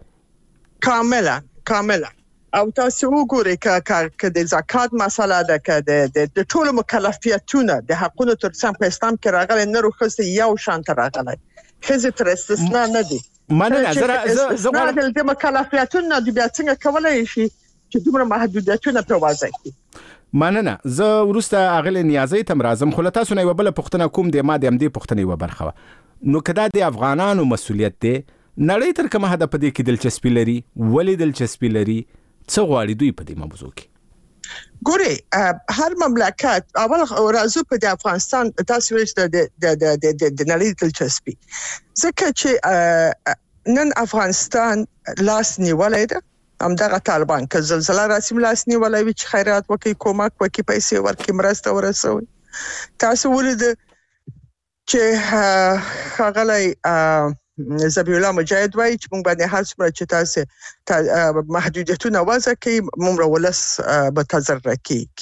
کاملا او تاسو وګورئ که د زکات مسله ده که د ټول مکلفیتونه د حقوقو ترڅنګ په اسلام کې راغلي نه روخصه یو شان راغلي خزه تر استثناء نه دي مننه زه غواړم د مکلفیتونو د بیا څنګه کولای شي چې دومره محدودیتونه په واضح کړي مننه زه ورسته اغل نیازي تم رازم خو تاسو نه وبله پښتنه کوم د ما د ام دي پښتنه و برخه نو کدا د افغانانو مسولیت دی نړۍ تر کومه هدا پدې کې دلچسپي لري ولې دلچسپي لري څه غواړي دوی په دې موضوع کې ګوري هر مملکت اول راځو په د افغانستان تاسو ویل د نړۍ دلچسپي ځکه چې نن افغانستان لاس نیولای ده همدغه طالبان که زلزلہ راسي لاس نیولای وي چې خیرات وکړي کومک وکړي پیسې ورکړي مرسته ورسوي تاسو ولید چې هغه زبیح الله مجاهد وایي چې موږ باندې هر څومره چې تاسو محدودیتونه وضع کړي موږ ولس به تضرر کیږي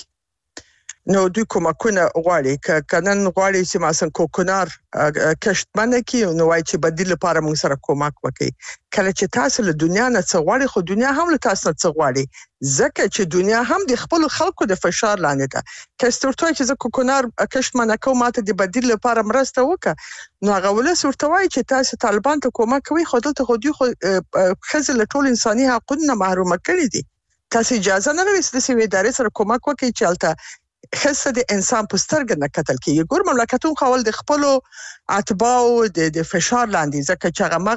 نو دوی کومکونه غواړي کنن غواړي چې مثلا کوکنار کشت باندې کې نو وایي چې بدیل لپاره موږ سره کومک وکړي کله چې تاسو له دنیا نه څه غواړي خو دنیا هم له تاسو نه څه غواړي ځکه چې دنیا هم د خپل خلکو د فشار لاندې ده کستورته چې زه کوکنار کشت باندې کوم ماته د بدیل لپاره مرسته وکړه نو هغه ولس ورته وایي چې تاسو طالبان ته کومک کوي خو دلته خو دوی خزل ټول انساني حقوقونه محروم کړي دي تاسو اجازه نه لرئ چې د ادارې سره کومک وکړي چې البته خصه د انسان په سترګه نه کتل کیږي ګور مملکتون خپل د خپل اتباعو د فشار لاندې ځکه چې هغه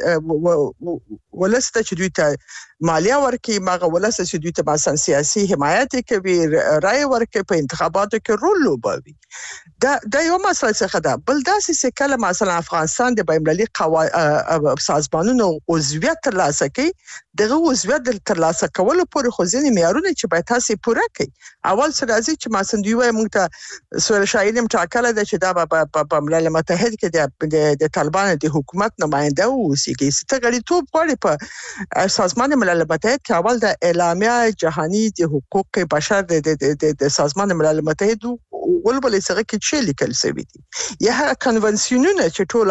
مغه ولسته چې دوی ته مالیه ورکړي مغه ولسته چې دوی ته مثلا سیاسي حمایت کوي رائے ورکړي په انتخاباتو کې رول لوبوي دا یو مسله څه ده بل داسې چې کله مثلا افغانستان د بین‌المللي سازمانونو عضویت ترلاسه کوي دغه عضویت ترلاسه کول پورې خو ځینې معیارونه چې باید تاسو پوره کړئ اول څه راځي چې مثلا دوی وايي موږ ته سوال شاینم ټاکله ده چې دا په ملل متحد کې د طالبان د حکومت نماینده اوسېږي ست غړیتوب غواړي په سازمان ملل متحد کې اول د اعلامیه جهانی د حقوق بشر د سازمان ملل متحد ولبل سره کې چې لیکل شوی دي یا کنونسیونونه چې ټول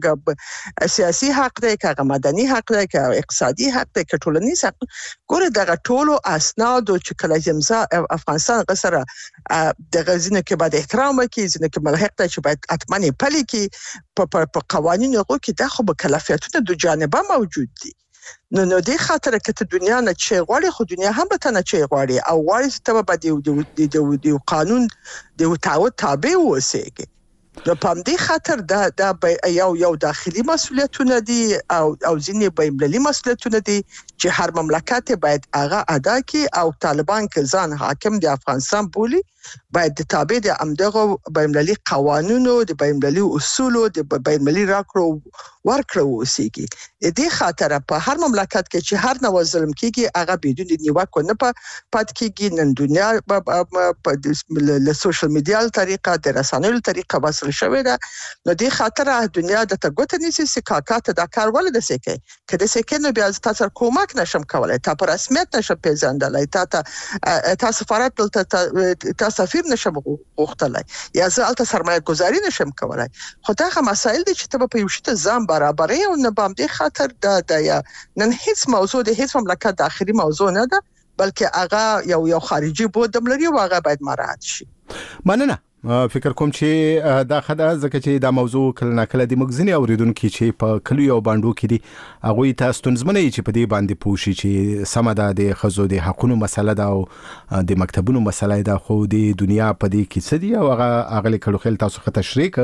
هغه سیاسي حق دی که مدني حق دی که اقتصادي حق دی که ټولنیز حق ګوره دغه ټولو اسناد چې کله امضا افغانستان غسره د غزنه کې باید احترام وکړي ځنه کې ملحق ته چې باید اتمنې پلي کې په قوانینو کې د خو کلافیتونه د جانبه موجود دي نو دې خاطر کې ته دنیا نه چې غواړي خو دنیا هم به نه چې غواړي او غواړي چې ته به د قانون د تعهد تابع اوسېږي نو په دې خاطر دا یو داخلي مسؤلیتونه دي او ځینې بین‌المللي مسؤلیتونه دي چې هر مملکت باید هغه ادا کړي او طالبان که ځان حاکم د افغانستان بولي باید د تابع د امدغه بین‌المللي قوانینو د بین‌المللي اصولو د بین‌المللي راکړو ورکړو اوسېږي دې خاطر په هر مملکت کې چې هر نوع ظلم کیږي هغه بدون د نیوکو نه پات کیږي نن دنیا په له سوشل میډیا طریقه د رسنیو طریقه وصل شوې ده نو دې خاطر دنیا د تګوت نیسي سکاکات د کار ول د سکه کله سکه نو بیا تاسو کومک نشم کولای تا پر رسمیت نشم پیژندلای تا سفارت تا سفیر نشم غوښتلای یا زه الته سرمایه گذاری نشم کولای خو دا مسائل دي چې ته په یو شته ځان برابرې او نه بام دي خاطر دا نن هیڅ موضوع د هیڅ مملکت د اخري موضوع نه ده بلکې هغه یو خارجي بودم لري او هغه باید مراعات شي مننه فکر کوم چې دا خدای ځکه چې دا موضوع کله ناکله د مغزنی اوریدونکو چې په کلیو او باندو کې دي هغه تاسو تنظیمونه چې په دې باندې پوښي چې سمدا د خزو د حقونو مسله ده او د مکتبونو مسله ده خو د دنیا په دې کې څه دي او هغه اغلی کړو خل تاسو خه تشریک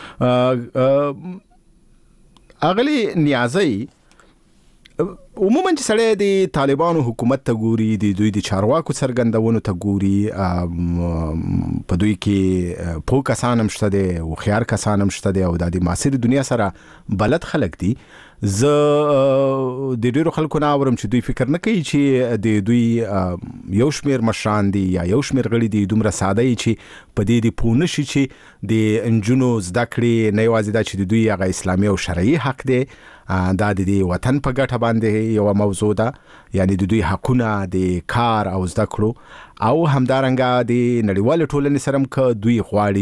اغلی نیازي عموما چې سړی د طالبانو حکومت ته ګوري د دوی د چارواکو څرګندونو ته ګوري په دوی کې په کسان هم شته دي او خيار کسان هم شته دي او د معاصر دنیا سره بلد خلک دي ز د ډیرو خلکو نه اورم چې دوی فکر نه کوي چې د دوی یو شمیر مشران دي یا یو شمیر غړي دي دومره ساده چې په دې پونه شي چې د انجونو زده کړې نه یوازې دا چې دوی هغه اسلامي او شرعي حق دي دا د وطن په ګټه باندې یو موضوع ده یعنی د دوی حقونه د کار او زده کړو او همدارنګه د نړیوال ټولنې سره ک دوی غواړي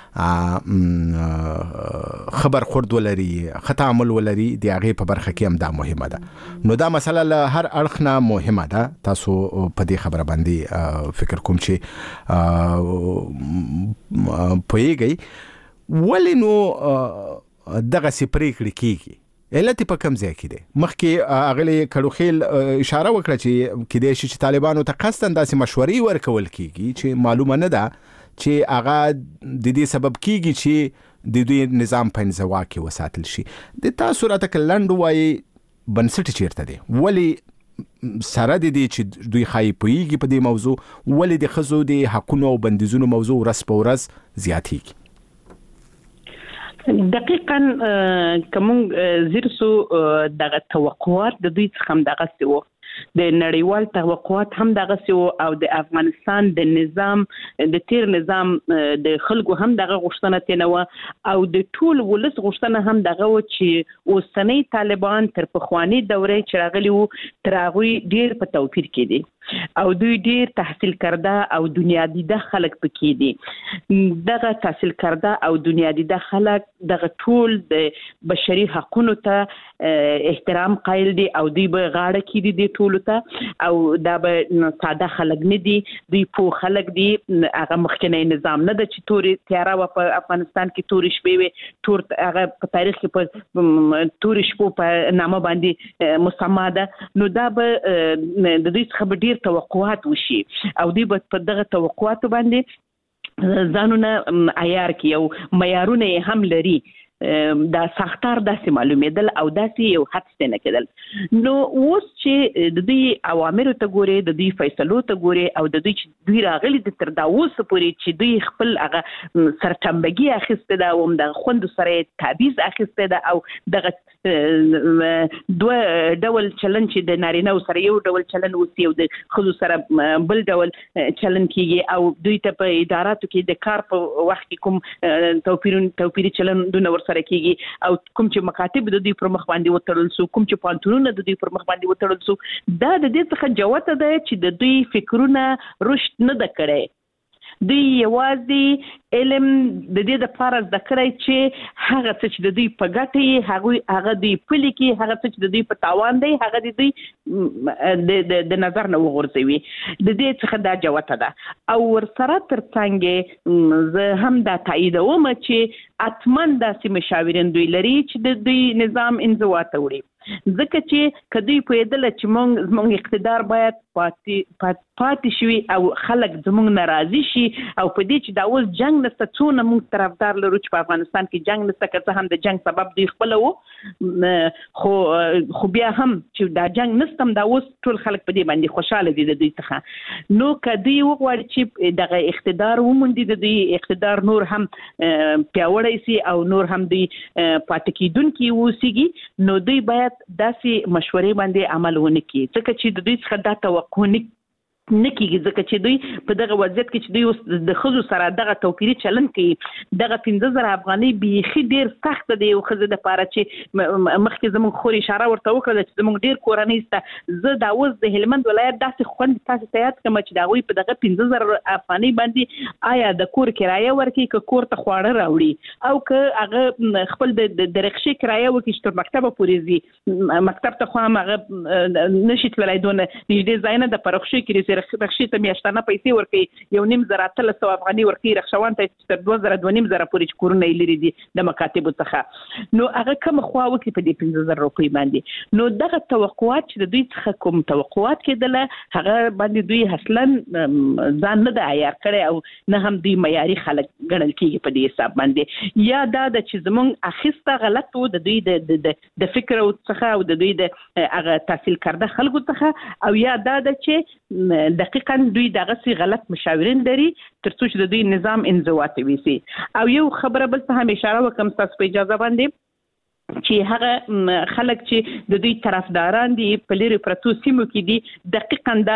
چې خبر خورد ولري خطا عمل ولري د هغه په برخه کې هم دا مهمه ده نو دا مسله له هر اړخ نه مهمه ده تاسو په دې خبره باندې فکر کوم چې پوهیږئ ولې نو دغه سپریکړي کیږي علت په کوم ځای کې دی مخکې اغلی کړوخیل اشاره وکړه چې کله چې طالبانو ته قصدن داسې مشورې ورکول کیږي چې معلومه نه ده چې هغه د دې سبب کیږي چې د دوی نظام په انزوا کې وساتل شي د تاسو راته کلند وای بنسټ چیرته دی ولی سره د دې چې دوی خای پویږي په دې موضوع ولې د خزو د حقونو او بندیزونو موضوع ورځ په ورځ زیاتېږي؟ دقیقاً کوم زیرسو دغه توقعات د دوی څخه هم دغه سیو د نړیوال توقعات هم دغه سیو او د افغانستان د نظام د تیر نظام د خلکو هم دغه غوښتنه تنوه او د ټول ولس غوښتنه هم دغه و چې اوسنۍ طالبان تر پخوانی دورې چې راغلي وو تر هغوی ډیر په توپیر کې دي او دوی ډیر تحصیل کرده او دنیا دیده خلک پکې دي. دغه تحصیل کرده او دنیا دیده خلک دغه ټول د بشري حقوقو ته احترام قایل دي او دوی به غاړه کړي دي ټول ته او دا به ساده خلک نه دي، دوی په خلک دي. هغه مخکنی نظام نه د چې توري تیاره و په افغانستان کې توري شپې وي، تور هغه په تاریخ کې په توري شپو په نامه باندې مسما ده. نو دا به د دوی څخه ډیر توقعات وشي او دوی په دغه توقعاتو باندې ځانونه عیار کی او معیارونه هم لري. دا سختار داسې معلومېدل او داسې یو حد ستنه کېدل. نو اوس چې د دوی اوامرو ته ګوري، د دوی فیصلو ته ګوري او د دوی چې دوی راغلي د تر دا اوسه پورې چې دوی خپل هغه سرټمبګي اخیسته ده او د خوند سره تعویض اخیسته ده او دغه دوه ډول چلن چې د نارینه سره یو ډول چلن وسی او د خزو سره بل ډول چلن کیږي او دوی ته په اداراتو کې د کار په وخت کې کوم توپیري چلن دونه سره کیږي او کوم چې مکاتب د دوی پر مخ باندې وتړل سو، کوم چې پانتونونه د دوی پر مخ باندې وتړل سو، دا د دې څخه جوته ده چې د دوی فکرونه رشد نه د کړي. دوی یوازې علم د دې د فرض د کړی چې هغه څه چې د دوی په ګټه هغه دوی پلي کې، هغه څه چې د دوی په تاوان دی هغه د دوی د نظر نه وغورځوي. د دې څخه دا جوته ده او ورسره ترڅنګ زه هم دا تاییدوم چې اتمن داسې مشاورین دوی لري چې د دوی نظام انزوا ته وړي، ځکه چې کدی پوهېدل چې موږ اقتدار باید پاتې شي او خلک زموږ ناراضي شي او په دې چې دا اوس جنگ نسته، څونه موږ طرفدار لرو چې په افغانستان کې جنگ نسته، که څه هم د جنگ سبب دوی خپل وو، خو بیا هم چې دا جنگ نسته دا اوس ټول خلک په دې باندې خوشاله دي د دوی څخه. نو که دوی وغواړي چې دغه اقتدار وموندي، د دوی اقتدار نور هم پیاوړی سي او نور هم دوی پاتې کیدونکي اوسیږي، نو دوی باید داسې مشورې باندې عمل ونه کړي، ځکه چې د دوی څخه دا توقع نه کیږي، ځکه چې دوی په دغه وضعیت کې چې دوی اوس د ښځو سره دغه توپیري چلن کوي. دغه 15,000 افغانۍ بیخي ډېر سخته دی یو ښځې دپاره چې مخکې زموږ خور اشاره ورته وکړله چې زموږ ډېر کورنۍ شته. زه دا اوس د هلمند ولایت داسې خوند تاسې ته یاد کړم چې د هغوی په دغه 15,000 افغانۍ باندې آیا د کور کرایه ورکړي، که کور ته خواړه راوړي او که هغه خپل د رخشې کرایه وکړي چې تر مکتبه پورې ځي، مکتب ته خو هم هغه نشي تللی، دونه نږدې ځای نه ده په رخشې کې رخصي ته میاشتانه پیسې ورکوي، 1,500 افغانۍ ورکوي رخصوان ته تر 2,000-2,500 پورې چې کورونه یې لري دي د مکاتبو څخه. نو هغه کوم خوا وکړي په دې 15,000 روپۍ باندې. نو دغه توقعات چې د دوی څخه کوم توقعات کېدله هغه باندې دوی اصلا ځان نه ده عیار کړی او نه هم دوی معیاري خلک ګڼل کېږي په دې حساب باندې. یا دا ده چې زموږ اخیسته غلط و د دوی د فکر څخه او د دوی د هغه تحصیل کرده خلکو څخه، او یا دا ده چې دقیقاً دوی دغه سي غلط مشاورین لري ترڅو چې د دوی نظام انزوا ته ویسي. او یو خبره بل څه هم اشاره وکم تاسو په اجازه باندې چې هغه خلک چې د دوی طرفداران دي په لري پرتو سیمو کې دي، دقیقاً دا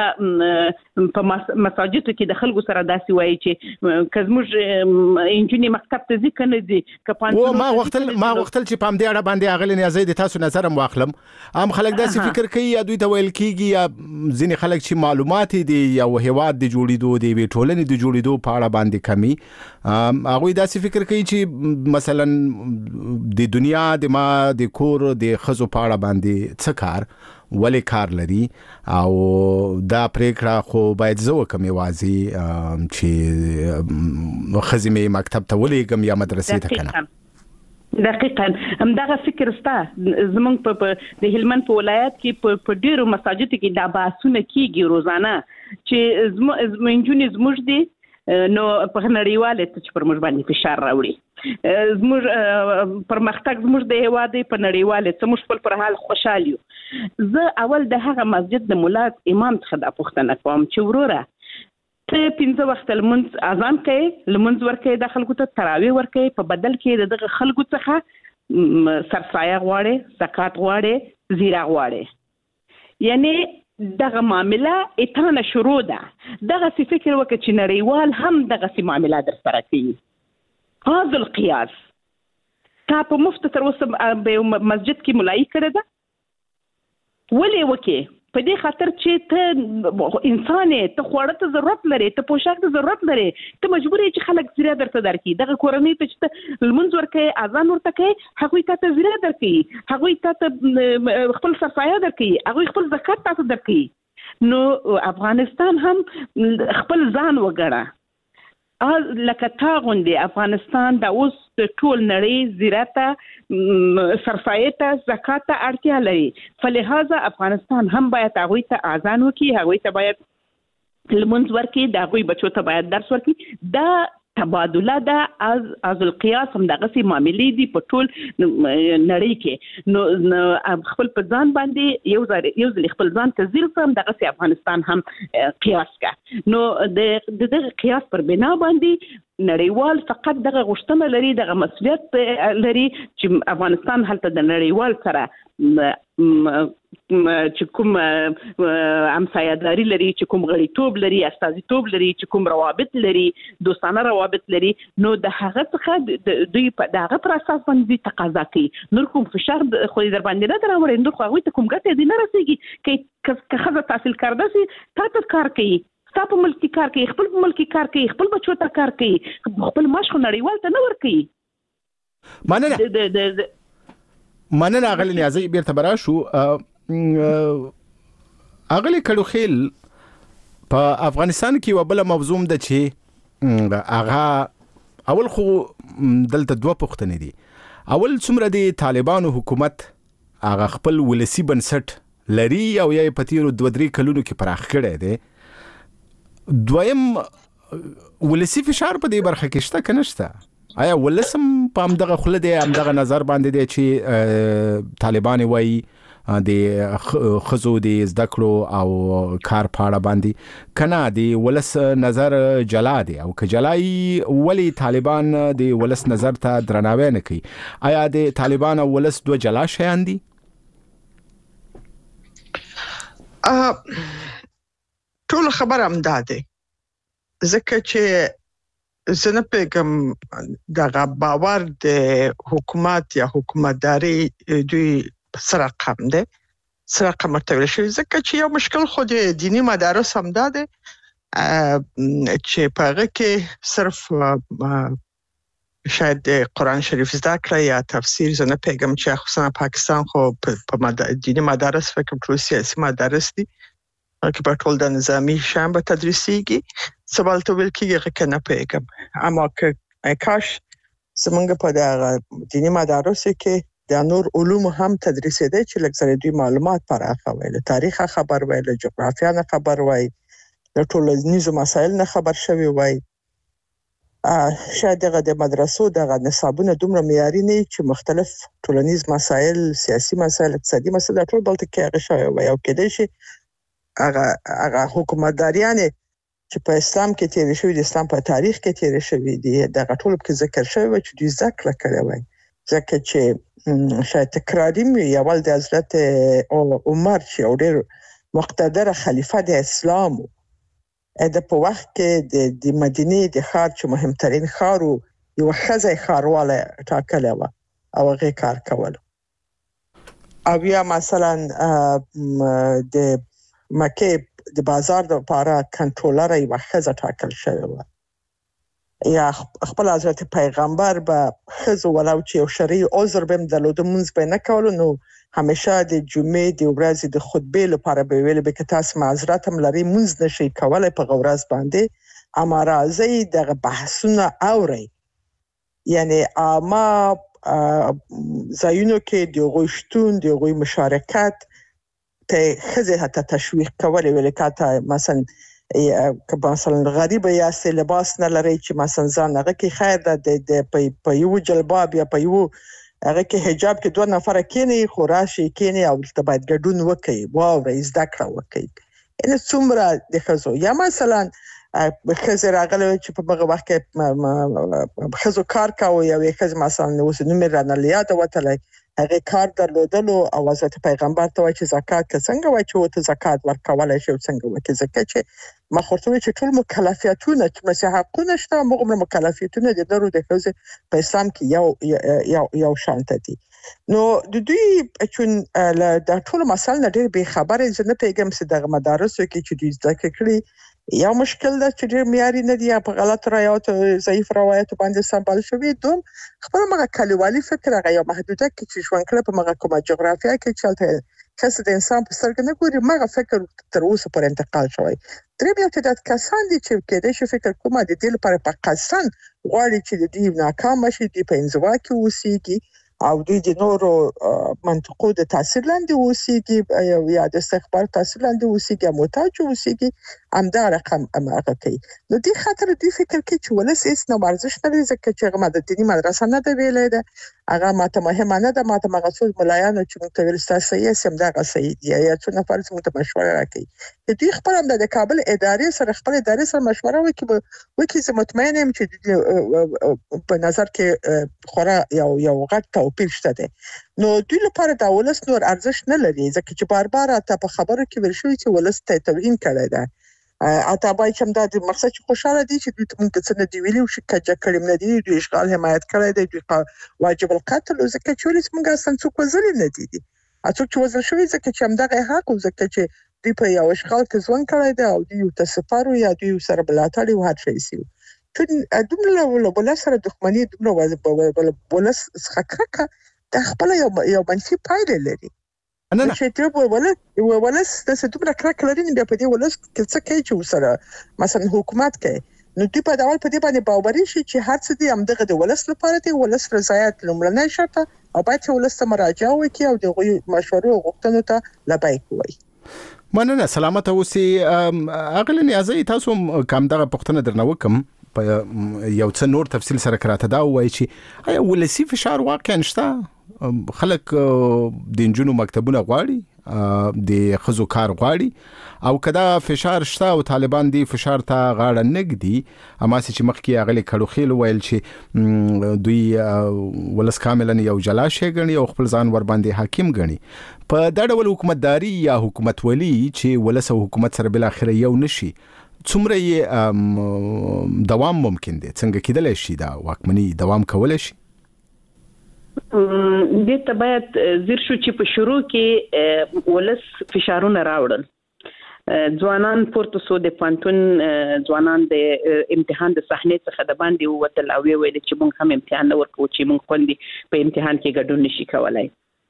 په مساجدو کې د خلکو سره داسې وایي چې که زموږ انجونې مکتب ته ځي که نه ځي. ما غوښتل چې په همدې اړه باندې اغلې نیازۍ د تاسو نظر هم واخلم. عام خلک داسې فکر کوي یا دوی ته ویل کېږي یا ځینې خلک چې معلومات دي یو هیواد د جوړېدو د یوې ټولنې د جوړېدو په اړه باندې کمی، هغوی داسې فکر کوي چې مثلا د دنیا د کور د ښځو په اړه باندې څه کار ولې کار لري او دا پریکړه خو باید زه وکم یوازې چې ښځې مې مکتب ته ولیږم یا مدرسې ته کنه. دقیقاً همدغه فکر ستا زمونږ په د هلمند په ولایت کې په ډیرو مساجدو کې دا بحثونه کیږي روزانه چې زمونږ نجونې زموږ دي نو په نړیواله ته چې پر موږ باندې فشار راوړي زموږ پرمختګ زموږ د هیواد په نړیواله ته موږ خپل پر حال خوشاله یو زه اول د هغه مسجد د مولا امام څخه د پوښتنه کوم چې وروره ته 15 وخت لمونځ اذان کوي لمونځ ورکوي د خلکو ته تراویح ورکوي په بدل کې دغه خلکو څخه سرسایه غواړي زکات غواړي زیرا غواړي یعنی دغه معامله اتانه شروع ده دغه فکر وکړي چې نړیوال هم دغه معامله در سره کوي هاذ القياس تا په مفت تر اوسه په مسجد کې ملایي کړی ده ولې وکړي په دې خاطر چې ته انسان ته خوړه ته ضرورت لري ته پوشاک ته ضرورت لري ته مجبور یې چې خلک زیره درته درکړي دغه کورنۍ ته چې لمونځ ورکوي اذان ورته کوي هغوی ته زیره درکړي هغوی ته خپل سرسایه درکړي هغوی خپل زکات تاسو درکړي نو افغانستان هم خپل ځان وګڼه لکه تا غوندې افغانستان د اوس ټول نړۍ زیرته سرسایه ته زکات ته اړتیا لري فلهذا افغانستان هم باید هغوی ته اذان وکړي هغوی ته باید لمونځ ورکړي د هغوی بچو ته باید درس ورکړي دا تبادله ده از القياس هم دغه معاملې دي په ټول نړۍ کې نو خپل په ځان باندې یو ځل خپل ځان ته ځل سم دغه افغانستان هم قیاس کا نو د دغه قیاس پر بنا باندې نړیوال فقط دغه غوښتنه لري دغه مسؤلیت لري چې افغانستان هلته د نړیوال سره چې کوم همسایه‌داري لري چې کوم غړیتوب لري استازیتوب لري چې کوم روابط لري دوستانه روابط لري نو د هغه څخه دوی په دغه پر اساس باندې تقاضا کوي نور کوم فشار خو در باندې نه دراوړي نور خو هغوی ته کوم ګټه دي نه رسېږي که ښځه تحصیل کرده سي تا ته کار کوي ستا په ملکي کار کوي خپل په ملکي کار کوي خپل بچو ته کار کوي خپل معاش خو نړیوال ته نه ورکوي مننه اغلی نیازی بیرته برا شو اغلی کډو خیل په افغانستان کې وبله موضوع ده چې هغه اول خو دلته دوه پوښتنې دي اول څومره د طالبانو حکومت هغه خپل ولسی بنسټ لري او یې په تیرو 2-3 کلونو کې پراخ کړی دی دویم ولسی فشار په دې برخه کې شته که نشته آیا ولسم په همدغه خوله دی همدغه نظر باندې دی چې طالبان وایي د ښځو د زده کړو او کار په اړه باندې که نه د ولس نظر جلا دی او که جلایي ولې طالبان د ولس نظر ته درناوی نه کوي آیا د طالبان او ولس دوه جلا شیان دي ټول خبر هم دا دی ځکه چې زنه پیغام دغه باور د حکومت یا حکومتداري دوی سره کم ده سره کم مرتبه شوی ځکه چې یو مشکل خو د دینی مدارس هم ده چې په هغه کې صرف شاید قرآن شریف زده کړه یا تفسیر زنه پیغام چې خصوصا پاکستان خو په دینی مدارس فکر ټول سیاسي مدارس دي که په ټول د نظامی شان به تدریسیږي سوال ته ویل کېږي که نه پیغام اما که کاش زمونږ په دغه دینی مدارسو کې د نور علوم هم تدریسېده چې لږ سره دوی معلومات پراخه وای له تاریخ خبر وای له جغرافیا نه خبر وای له ټولنیزو مسایل نه خبر شوی وای شاید دغه د مدرسو دغه نصابونه دومره معیاري نه چې مختلف ټولنیز مسایل سیاسي مسایل اقتصادي مسایل ټول بلته کې هغه شوی وای او کېدای شي هغه حکومتداریان چې په اسلام کې تیر شوی د اسلام په تاریخ کې تیر شوی دي دغه ټول کې ذکر شوی چې دوی ذکر کړی وای ځکه چې شاید تکراري یا ول د حضرت عمر چې ډېر مقتدر خلیفہ د اسلام د په وخت کې د مدینه د ښار چې مهمترین ښار یو خزای ښارواله ټاکلی و او هغه کار کول او یا مثلا د مکه د بازار د لپاره کنټرولر یو خزه ټاکل شوی و یا خپل حضرت پیغمبر به خزو ولو چې یو شرعي عذر بهم درلوده مونږ به نه کولو نو همیشه د جمعې د ورځې د خطبې لپاره به ویل به که تاسو معذرت هم لري مونږ نشئ کولای په ورځ باندې اما راځي دغه بحثونه اوري یعنی اما ځایونو کې د غوښتون د غوښ مشارکت ته خزه حتی تشویق کول ویل کاته مثلا که مثلا غریب یا لباس نه لري چې مثلا ځان هغه کې خیر د په یو جلباب یا په یو هغه کې حجاب کې دوه نفر کېنی خوراشي کېنی او ته باید ګډون وکړي واو زده کړه وکړي ان څومره د خزو یا مثلا خزر راغله چې په هغه وخت کې خزو کار کاوه یا خز مثلا اوس نومره نه لیاده وتلای هغه کار درلودلو او حضرت پیغمبر ته وایي چې زکات څنګه وایي چې ته زکات ورکولای شې څنګه وایي زکات چې مخاطب چې ټول مکلفیتونه چې مثلا حقونه شته موږ مکلفیتونه د درو د خزه په اسلام کې یو شانت دي نو د دوی چې د ټول مسایل نه ډېر به خبره ځنه پیغام سي د مدارسو کې چې دوی ځکه کړی یا مشکل ده چې ډېر معیاري نه دي په غلط روایت ضعیف روایت باندې سمبال شوی دوم خپل مګه کلیوالي فکر هغه یو محدوده کې چې ژوند کړ په مګه کومه جغرافیه کې چلته کس د انسان په سترګې نه ګوري مګه فکر تر اوسه پر انتقال شوی درې بیا چې د کسان دي چې کېدې شي فکر کومه د دې لپاره په قصن غواړي چې د دې ناکام شي د په انزوا کې اوسېږي او د نورو منطقو د تاثیر لاندې اوسېږي یا د استخبار تاثیر لاندې اوسېږي محتاج اوسېږي همدا رقم هغه کوي نو دې خاطر دې فکر کوي چې ولس هیڅ نه ورزش نه لري ځکه چې هغه د دیني مدرسه نه دی ویلې ده هغه ماته مهمه نه ده ماته مغصوب ملایانو چې موږ ته ویل تاسو سم دا غسي یا څو نفر چې موږ ته مشوره راکړي دې خپل هم د کابل ادارې سره خپل ادارې سره مشوره وکړي چې مطمئن یم چې په نظر کې خورا یو غټ توپیر شته ده نو دوی لپاره دا ولس نور ارزښت نه لري ځکه چې بار ته په خبرو کې ویل شوی چې ولس ته توهین کړی ده اته باید چې دا د مقصد خوشاله دي چې دوی ته څنګه دی ویلي چې کجا کړم نه دي دوی اشغال حمایت کړی دی دوی واجب القتل ځکه چې ولس موږ اصلا څوک وزري نه دي اڅوک چې وزر شوی ځکه چې همدغه حق ځکه چې دوی په یو اشغال کې ځوان کړی دی او دوی ته سفارو یا دوی سره بلاتړي و هر شي سي ته دومره ولا سره دښمنی دومره ولا څخه د خپل یو منفي پایله لري نه چې ته ولس د ستومره کرک لري بیا په دې ولس کې څه کوي چې وسره مثلا حکومت کوي نو دوی په ډول په دې باندې باوري شي چې هر څه دي همدغه د ولس لپاره دی ولس رضایت لومړنی شرط او باید چې ولس ته مراجعه وکړي او د مشورو غوښتنو ته لبیک وایي مننه سلامت اوسئ اغلی نیازي تاسو کوم دغه پوښتنه درنه وکم په یو څه نور تفصیل سره کراته دا وایي چې آیا ولسی فشار واقعا شته خلک د انجونو مکتبونه غواړي د خزو کار غواړي او کدا فشار شته او طالبان دی فشار ته غاړه نګدي اما چې مخکې اغلی کړو خېل ویل چې دوی ولس کاملا یو جلا شي غني او خپل ځان ور باندې حاکم غني په دا ډول حکومتداري یا حکومت ولی چې ولس او حکومت سره بل اخر یو نشي څومره دوام ممکن دي څنګه کېدلی شي دا واکمني دوام کولای شي دې ته باید زیر شو چې په شروع کې ولس فشارونه راوړل ځوانان پورته سو د پانتون ځوانان د امتحان د صحنې څخه د باندې وتل او ویل چې موږ هم امتحان نه ورکو چې موږ خوندي په امتحان کې ګډون نشي کولای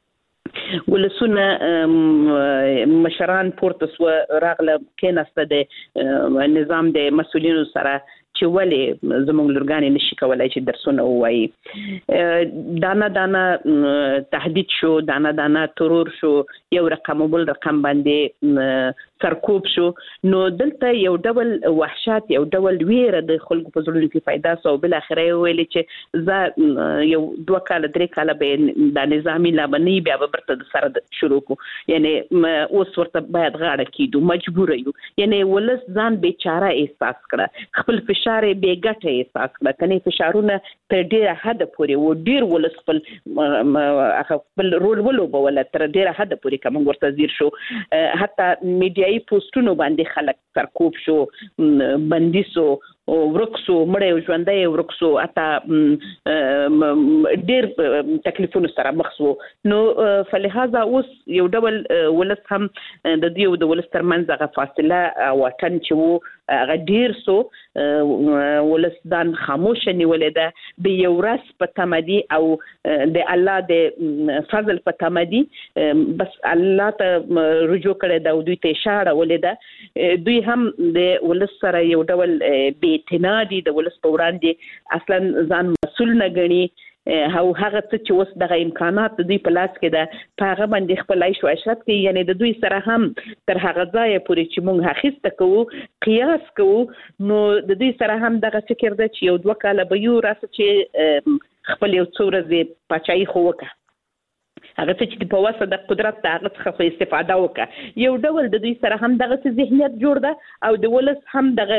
ولسونه مشران پورته سو راغله کېناسته د نظام د مسؤلینو سره چې ولې زموږ لورګانې نشي کولای چې درسونه وایي دانا تهدید شو دانا ترور شو یو رقم بل رقم باندې سرکوب شو نو دلته یو ډول وحشت یو ډول ویره د خلکو په زړونو کې پیدا سو بل اخره ویل چې ز یو 2 کال 3 کال به د نظامی لابنی بیا به برته سره شروع کو یعنی اوس ورته باید غاړه کیدو مجبور یو یعنی ولس ځان بیچاره احساس کړه خپل فشار به ګټه احساس کړه کني فشارونه تر ډیره حد پورې و ډیر ولس خپل رول ولوبه ولا تر ډیره حد پورې کوم ورته زیر شو حتی میډیایي پوسټونو باندې خلک سرکوب شو بندیسو او ورکسو مړې ژوندۍ ورکسو اته ډیر تکلیفونو سره مخ شو نو فلهذا اوس یو ډول ولس هم د دې د ولس ترمنځ غو فاصله وطن چې وو هغه ډیر سو ولس دان خاموش نیولې ده به یو راس په تمدي او د الله د فضل په تمدي بس الله ته رجوع کړي دا دوی ته اشاره ولې ده دوی هم د ولس سره یو ډول اعتنادي د ولس په وړاندې اصلا ځان مسؤل نه غني هغه څه چې اوس دغه امکانات دوی په لاس کې ده په هغه باندې خپل عيش او عشرت کوي یعنی د دوی سره هم تر هغه ځای پورې چې موږ اخیسته کوو قیاس کوو نو د دوی سره هم دغه فکر ده چې یو 2 کاله به یو راځي چې خپل یو څو ورځې پاچاهي خو وکړه هغه چې په واسطه د قدرت د هغه څخه استفاده وکړه یو ډول د دوی سره هم دغه ذهنیت جوړ ده او د ولس هم دغه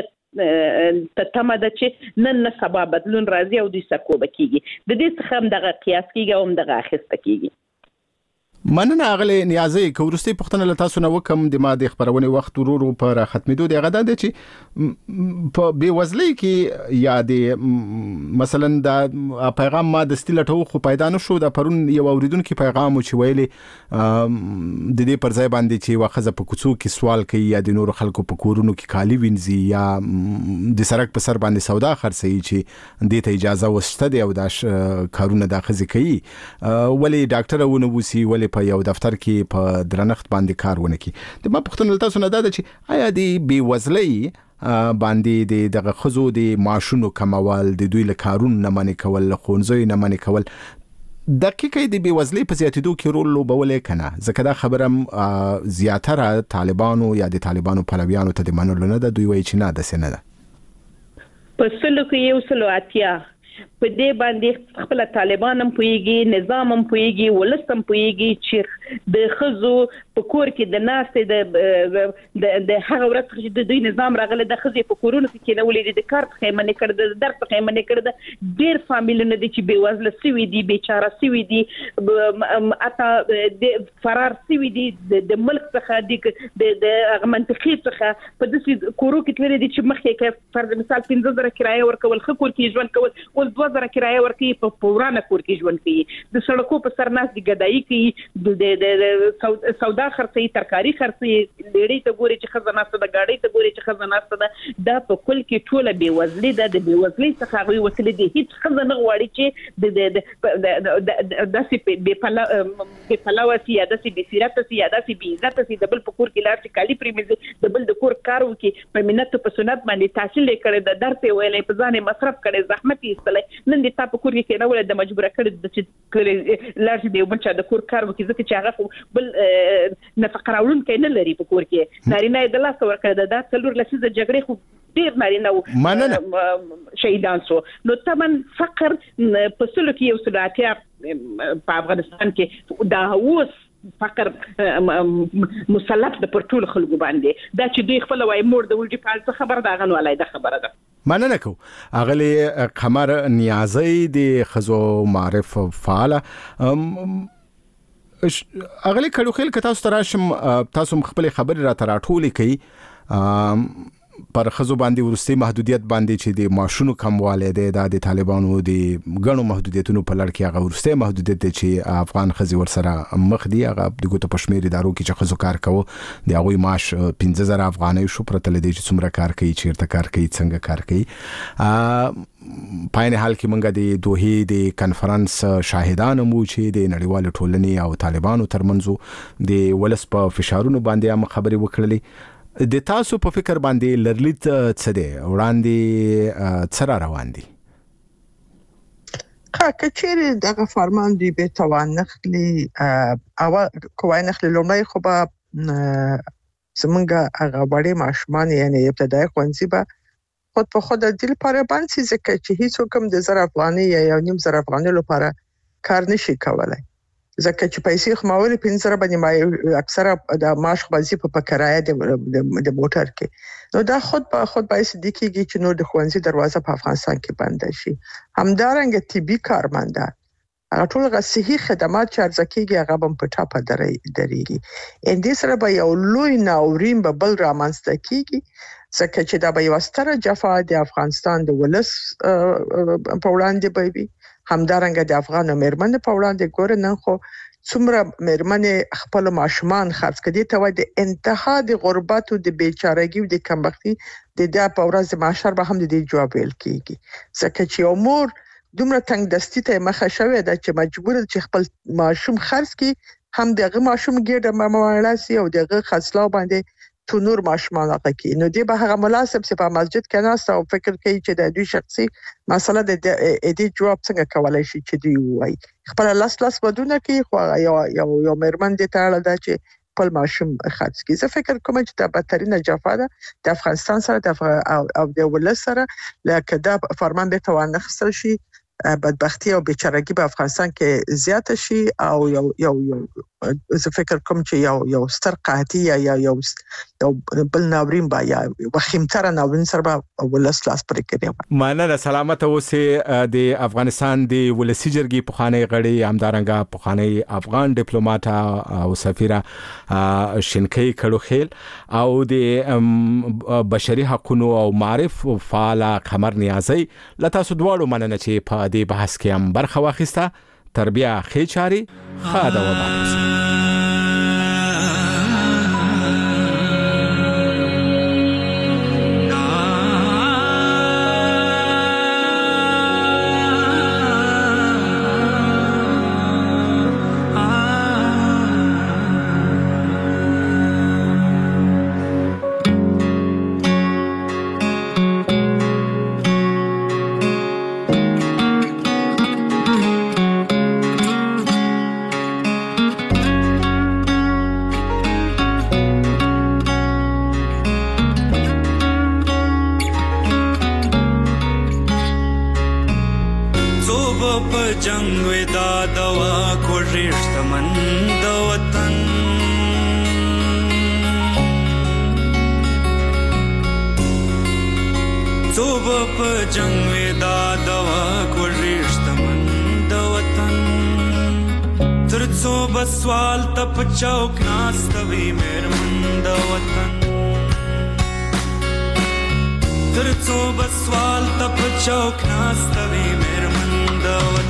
تمه ده چې نن سبا بدلون راځي او دوی سرکوبه کیږي د دې څخه هم دغه قیاس کیږي او هم دغه اخیسته کیږي مننه اغلی نیازي کورستي پښتنه له تاسو نه وکم د ماده خبرونه وخت ورو پر ختمېدو دی غدا د چې په بيوزلۍ کې یا د مثلا د پیغام ما د ستلټو خو پیدا نشو د پرون یو اوریدونکو پیغام چې ویلي د دې پر ځای باندې چې واخزه په کوڅو کې سوال کوي یا د نور خلکو په کورونو کې کالی وینځي یا د سرک په سر باندې سودا خرڅي چې د ته اجازه وسته دی او د کارونه د خزي کوي ولی ډاکټر ونه وسی ولی په یو دفتر کې په درنښت باندې کار ونه کی د ما پښتون تاسو نه دا چې آیا دی بي وزلۍ باندې دغه خزو د معاشونو کمول د دوی له کارون نه منې کول خونځوي نه منې کول دقیقه د بي وزلۍ په زیاتېدو کې رول لوبولې کنه ځکه دا خبره زیاتره طالبانو یا د طالبانو پلویانو ته د منلو نه ده دوی وایي چې نه د سینه ده په سلو کې یو سلو اتیا په دې باندې خپل طالبان هم پويږي نظام هم پويږي ولستم پويږي چې د خزو په کور کې د ناستې د هغه ورځ چې د دوی نظام راغله د خزې په کورونو کې نه ولې د کار څخه منې کړ د درس څخه منې کړ د ډېر فامیلونه دي چې بیوزله سوي دي بیچاره سوي دي اته د فرار سوي دي د ملک څخه د منطقي څخه په دې کورو کې تللي دي چې مخکې کې فرض مثال 15000 کرایه ورکول خو کور کې ژوند کول ول 2000 کرایه ورکي په پورانه کور کې ژوند کوي د سړکو په سر ناس دي ګدایي کوي د سودا خرڅي ترکاری خرڅي لړۍ ته ګوري چې خزانه ست د گاډي ته ګوري چې خزانه ست دا په کل کې ټوله بي وزلي د بي وزلي څخه غوي وسلې دي هیڅ خزانه غواړي چې د داسې بي پلاوسي یا داسې بي سیرته یا داسې بي عزت سي د بل په کور کې لار چې کالی پریمز د بل د کور کار وکي په مننت په سنت باندې تحصیل کړي د درته ویلې په ځانه مصرف کړي زحمت یې نن د تاسو کور کې نه ول د مجبور کړي چې لار دی بل چا د کور کار وکي ځکه چې هغه بل نفقه راوړون کې نه لري په کور کې نارینه د لاس ورکړه د څلور لسیزه جګړې خو ډیر نارینه شهیدان سو نو تمن فقر په سلو کې یو سلاتیا په افغانستان کې دا اوس فقر مسلط د پرټول خلکو باندې دا چې دوی خپل وای مور د ولجی په خبر دا غنو علي دا خبره ده مننه کو اغلی قمر نیازي د خزو معرف فعال اغلی کلو خیل که تاسو تراشم تاسو خپل خبر را تراټولې کوي پر خزو باندې ورستي محدودیت باندې چې د ماشونو کمواله ده د طالبانو د غنو محدودیتونو په لړ کې هغه ورستي محدودیت چې افغان خزي ورسره مخ دي هغه د ګوتو پښمیر ادارو کې چې خزو کار کوي د هغه معاش 15000 افغانۍ شو پرته لدی چې څومره کار کوي چیرته کار کوي څنګه کار کوي پاین حال کې منګه د دوه د کانفرنس شاهدان مو چې د نړیوال ټولنې او طالبانو ترمنځ د ولس په فشارونو باندې هم خبري وکړلې د تاسو په فکر باندې لرلیت څه دی وړاندې څه روان دي کچېره دغه فرمان دی به توان نخلی او کوی نخلی لومړی خو به زمونږه هغه وړي ماشومان یعنی ابتدایي ښوونځي به خود په خود د لپاره باندې ځکه چې هیڅ کوم د 1000 افغانۍ یا 900 افغانۍ لپاره کار نشي کولای ځکه چې پیسې خماوري 15 باندې اکثره د معاش خبري په کرایه د موټر کې نو دا خود په خود باعث دي چې نو د خوانزي دروازه په افغانستان کې بند شي همدارنګه طبي کارمندان هغه ټول غصهي خدمات چې ارزکیږي هغه هم په ټاپه درېږي ان دې سره به یو لوی ناورین به بل رامنځته کیږي ځکه چې دا به یو ستره جفا د افغانستان د ولس په وړاندې به وي همدارنګه د افغان مېرمنې په وړاندې ګور نن خو څومره مېرمنې خپل ماشومان خرڅ کړي ته وای د انتها د غربت او د بیچارهګي او د کمبختي د دې په ورځ معاشر به هم د دې جواب ویل کیږي ځکه چې امور دومره تنگ دستی ته مخه شوې ده چې مجبور چې خپل ماشوم خرڅ کړي هم دغه ماشوم ګډه معاملات او دغه خرڅلاو باندې تو نور ماشومان هغه کې نو دی به هغه مناسب چې په مسجد کې ناست او فکر کوي چې د دوی شخصي مسله د دې جواب څنګه کولای شي چې دی وایي خپل لاس بدونه کې خو یو مېرمن دې ته اړه ده چې خپل ماشوم خرڅ کړي زه فکر کوم چې دا بدترینه جفا ده د افغانستان سره او د ولس سره لکه دا فرمان به توان نخستل شي بدبختی او بیچارهګي په افغانستان کې زیات شي او یو زه فکر کوم چې یو ستر قحطي یا یو بل ناورین با یا وخیمتر ناورین سره به ولس لاس پرې کړي مننه سلامت اوسه د افغانستان د ولسی جرګې پخوانی غړي همدارنګه پخوانی افغان ډیپلوماټ او سفیره شینکۍ کړوخیل او د بشري حقوقو او معرف فعال قمر نیازی لته سودوالو مننه چې په دې بحث کې هم برخه واخیسته تربیه خېچاري خاده و بعد جنگ ودا دوا کو رشتہ مند وطن صوب په جنگ ودا دوا کو رشتہ مند وطن تر صوب سوال تپ چوک ناستوي مېر مند وطن تر صوب سوال تپ چوک ناستوي مېر مند وطن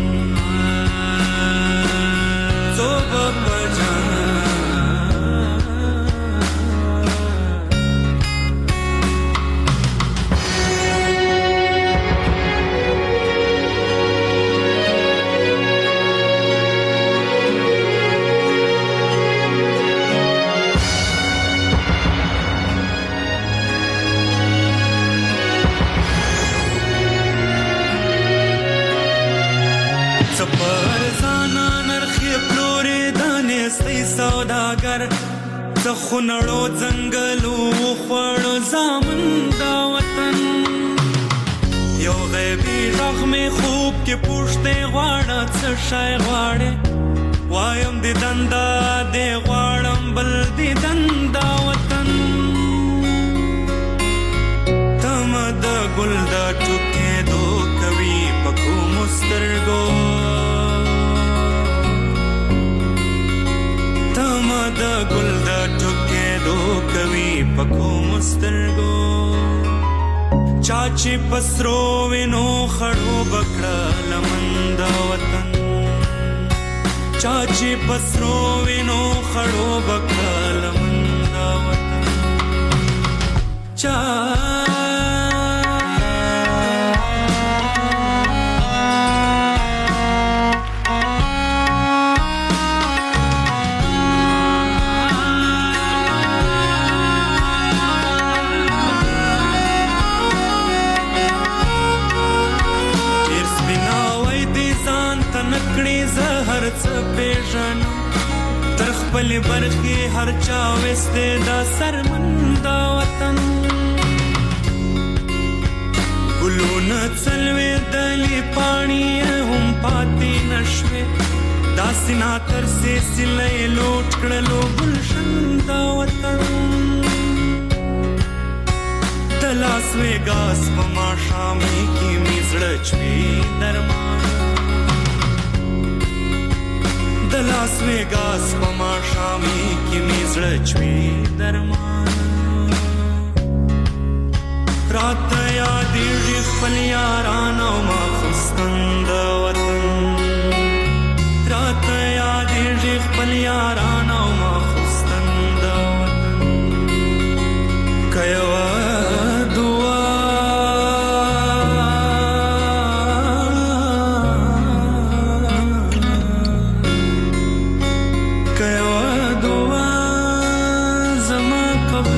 سوداگر زخونړو ځنګلو خوړو زامن دا وطن یو غیبی رغم خوب کې پوښتې غواړه څه شای غواړې وایم د دندا د غواړم بل د دندا وطن تم د ګل د ټوکې دو کوي پکو مسترګو د ګل د ټوکې دو کوي پکو مسترګو چاچی پسرو وینو خړو بکړه لمند وطن چاچی پسرو وینو خړو بکړه لمند وطن چا خپل برخي هر چا وسته دا سرمندا وطن ګلونه څلوي دلی پانی هم پاتې نشوي دا سینا تر سه سلې لوټ کړلو گلشن دا وطن د لاس وګاس په ما شامي کې میزړه چوي درمان د لاس وګاس په ما شامي کې میزړه چوي درمان رات یادېږي خپل یاران او ما خوستند وطن رات یادېږي خپل یاران او ما خوستند وطن کيوا دعا کيوا دعا زما په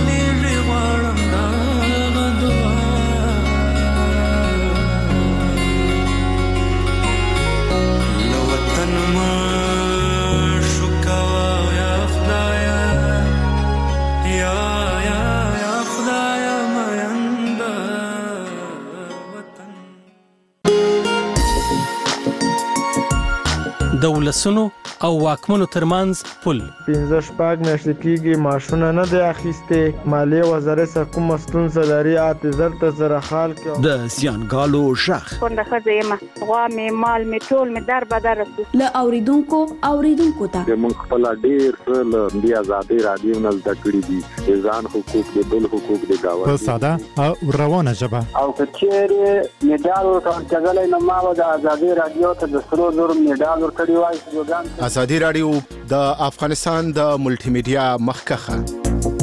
یا یا یا خدایا مینده وطن. د ولسونو او واکمنو ترمنځ پل 15 میاشتې کېږي معاشونه نه دی اخیستې. مالیې وزارت څخه کومه ستونزه لري اعتذار ته سره حال کې. د زیانګالو ژغ کونډه ښځه یم، غوا مې مال مې ټول مې در بدر رسو له اوریدونکو ته موږ خپل ډېر څه له دې آزادۍ رادیو نه زده کړي دي. د ځان حقوق د بل حقوق د گاونډي په ساده او روانه ژبه. او کچېرې میډال ورکړل کېدلای نو ما د آزادۍ رادیو ته د 300 میډال ورکړی وای. ازادي رادیو د افغانستان د ملټي میډیا مخکخه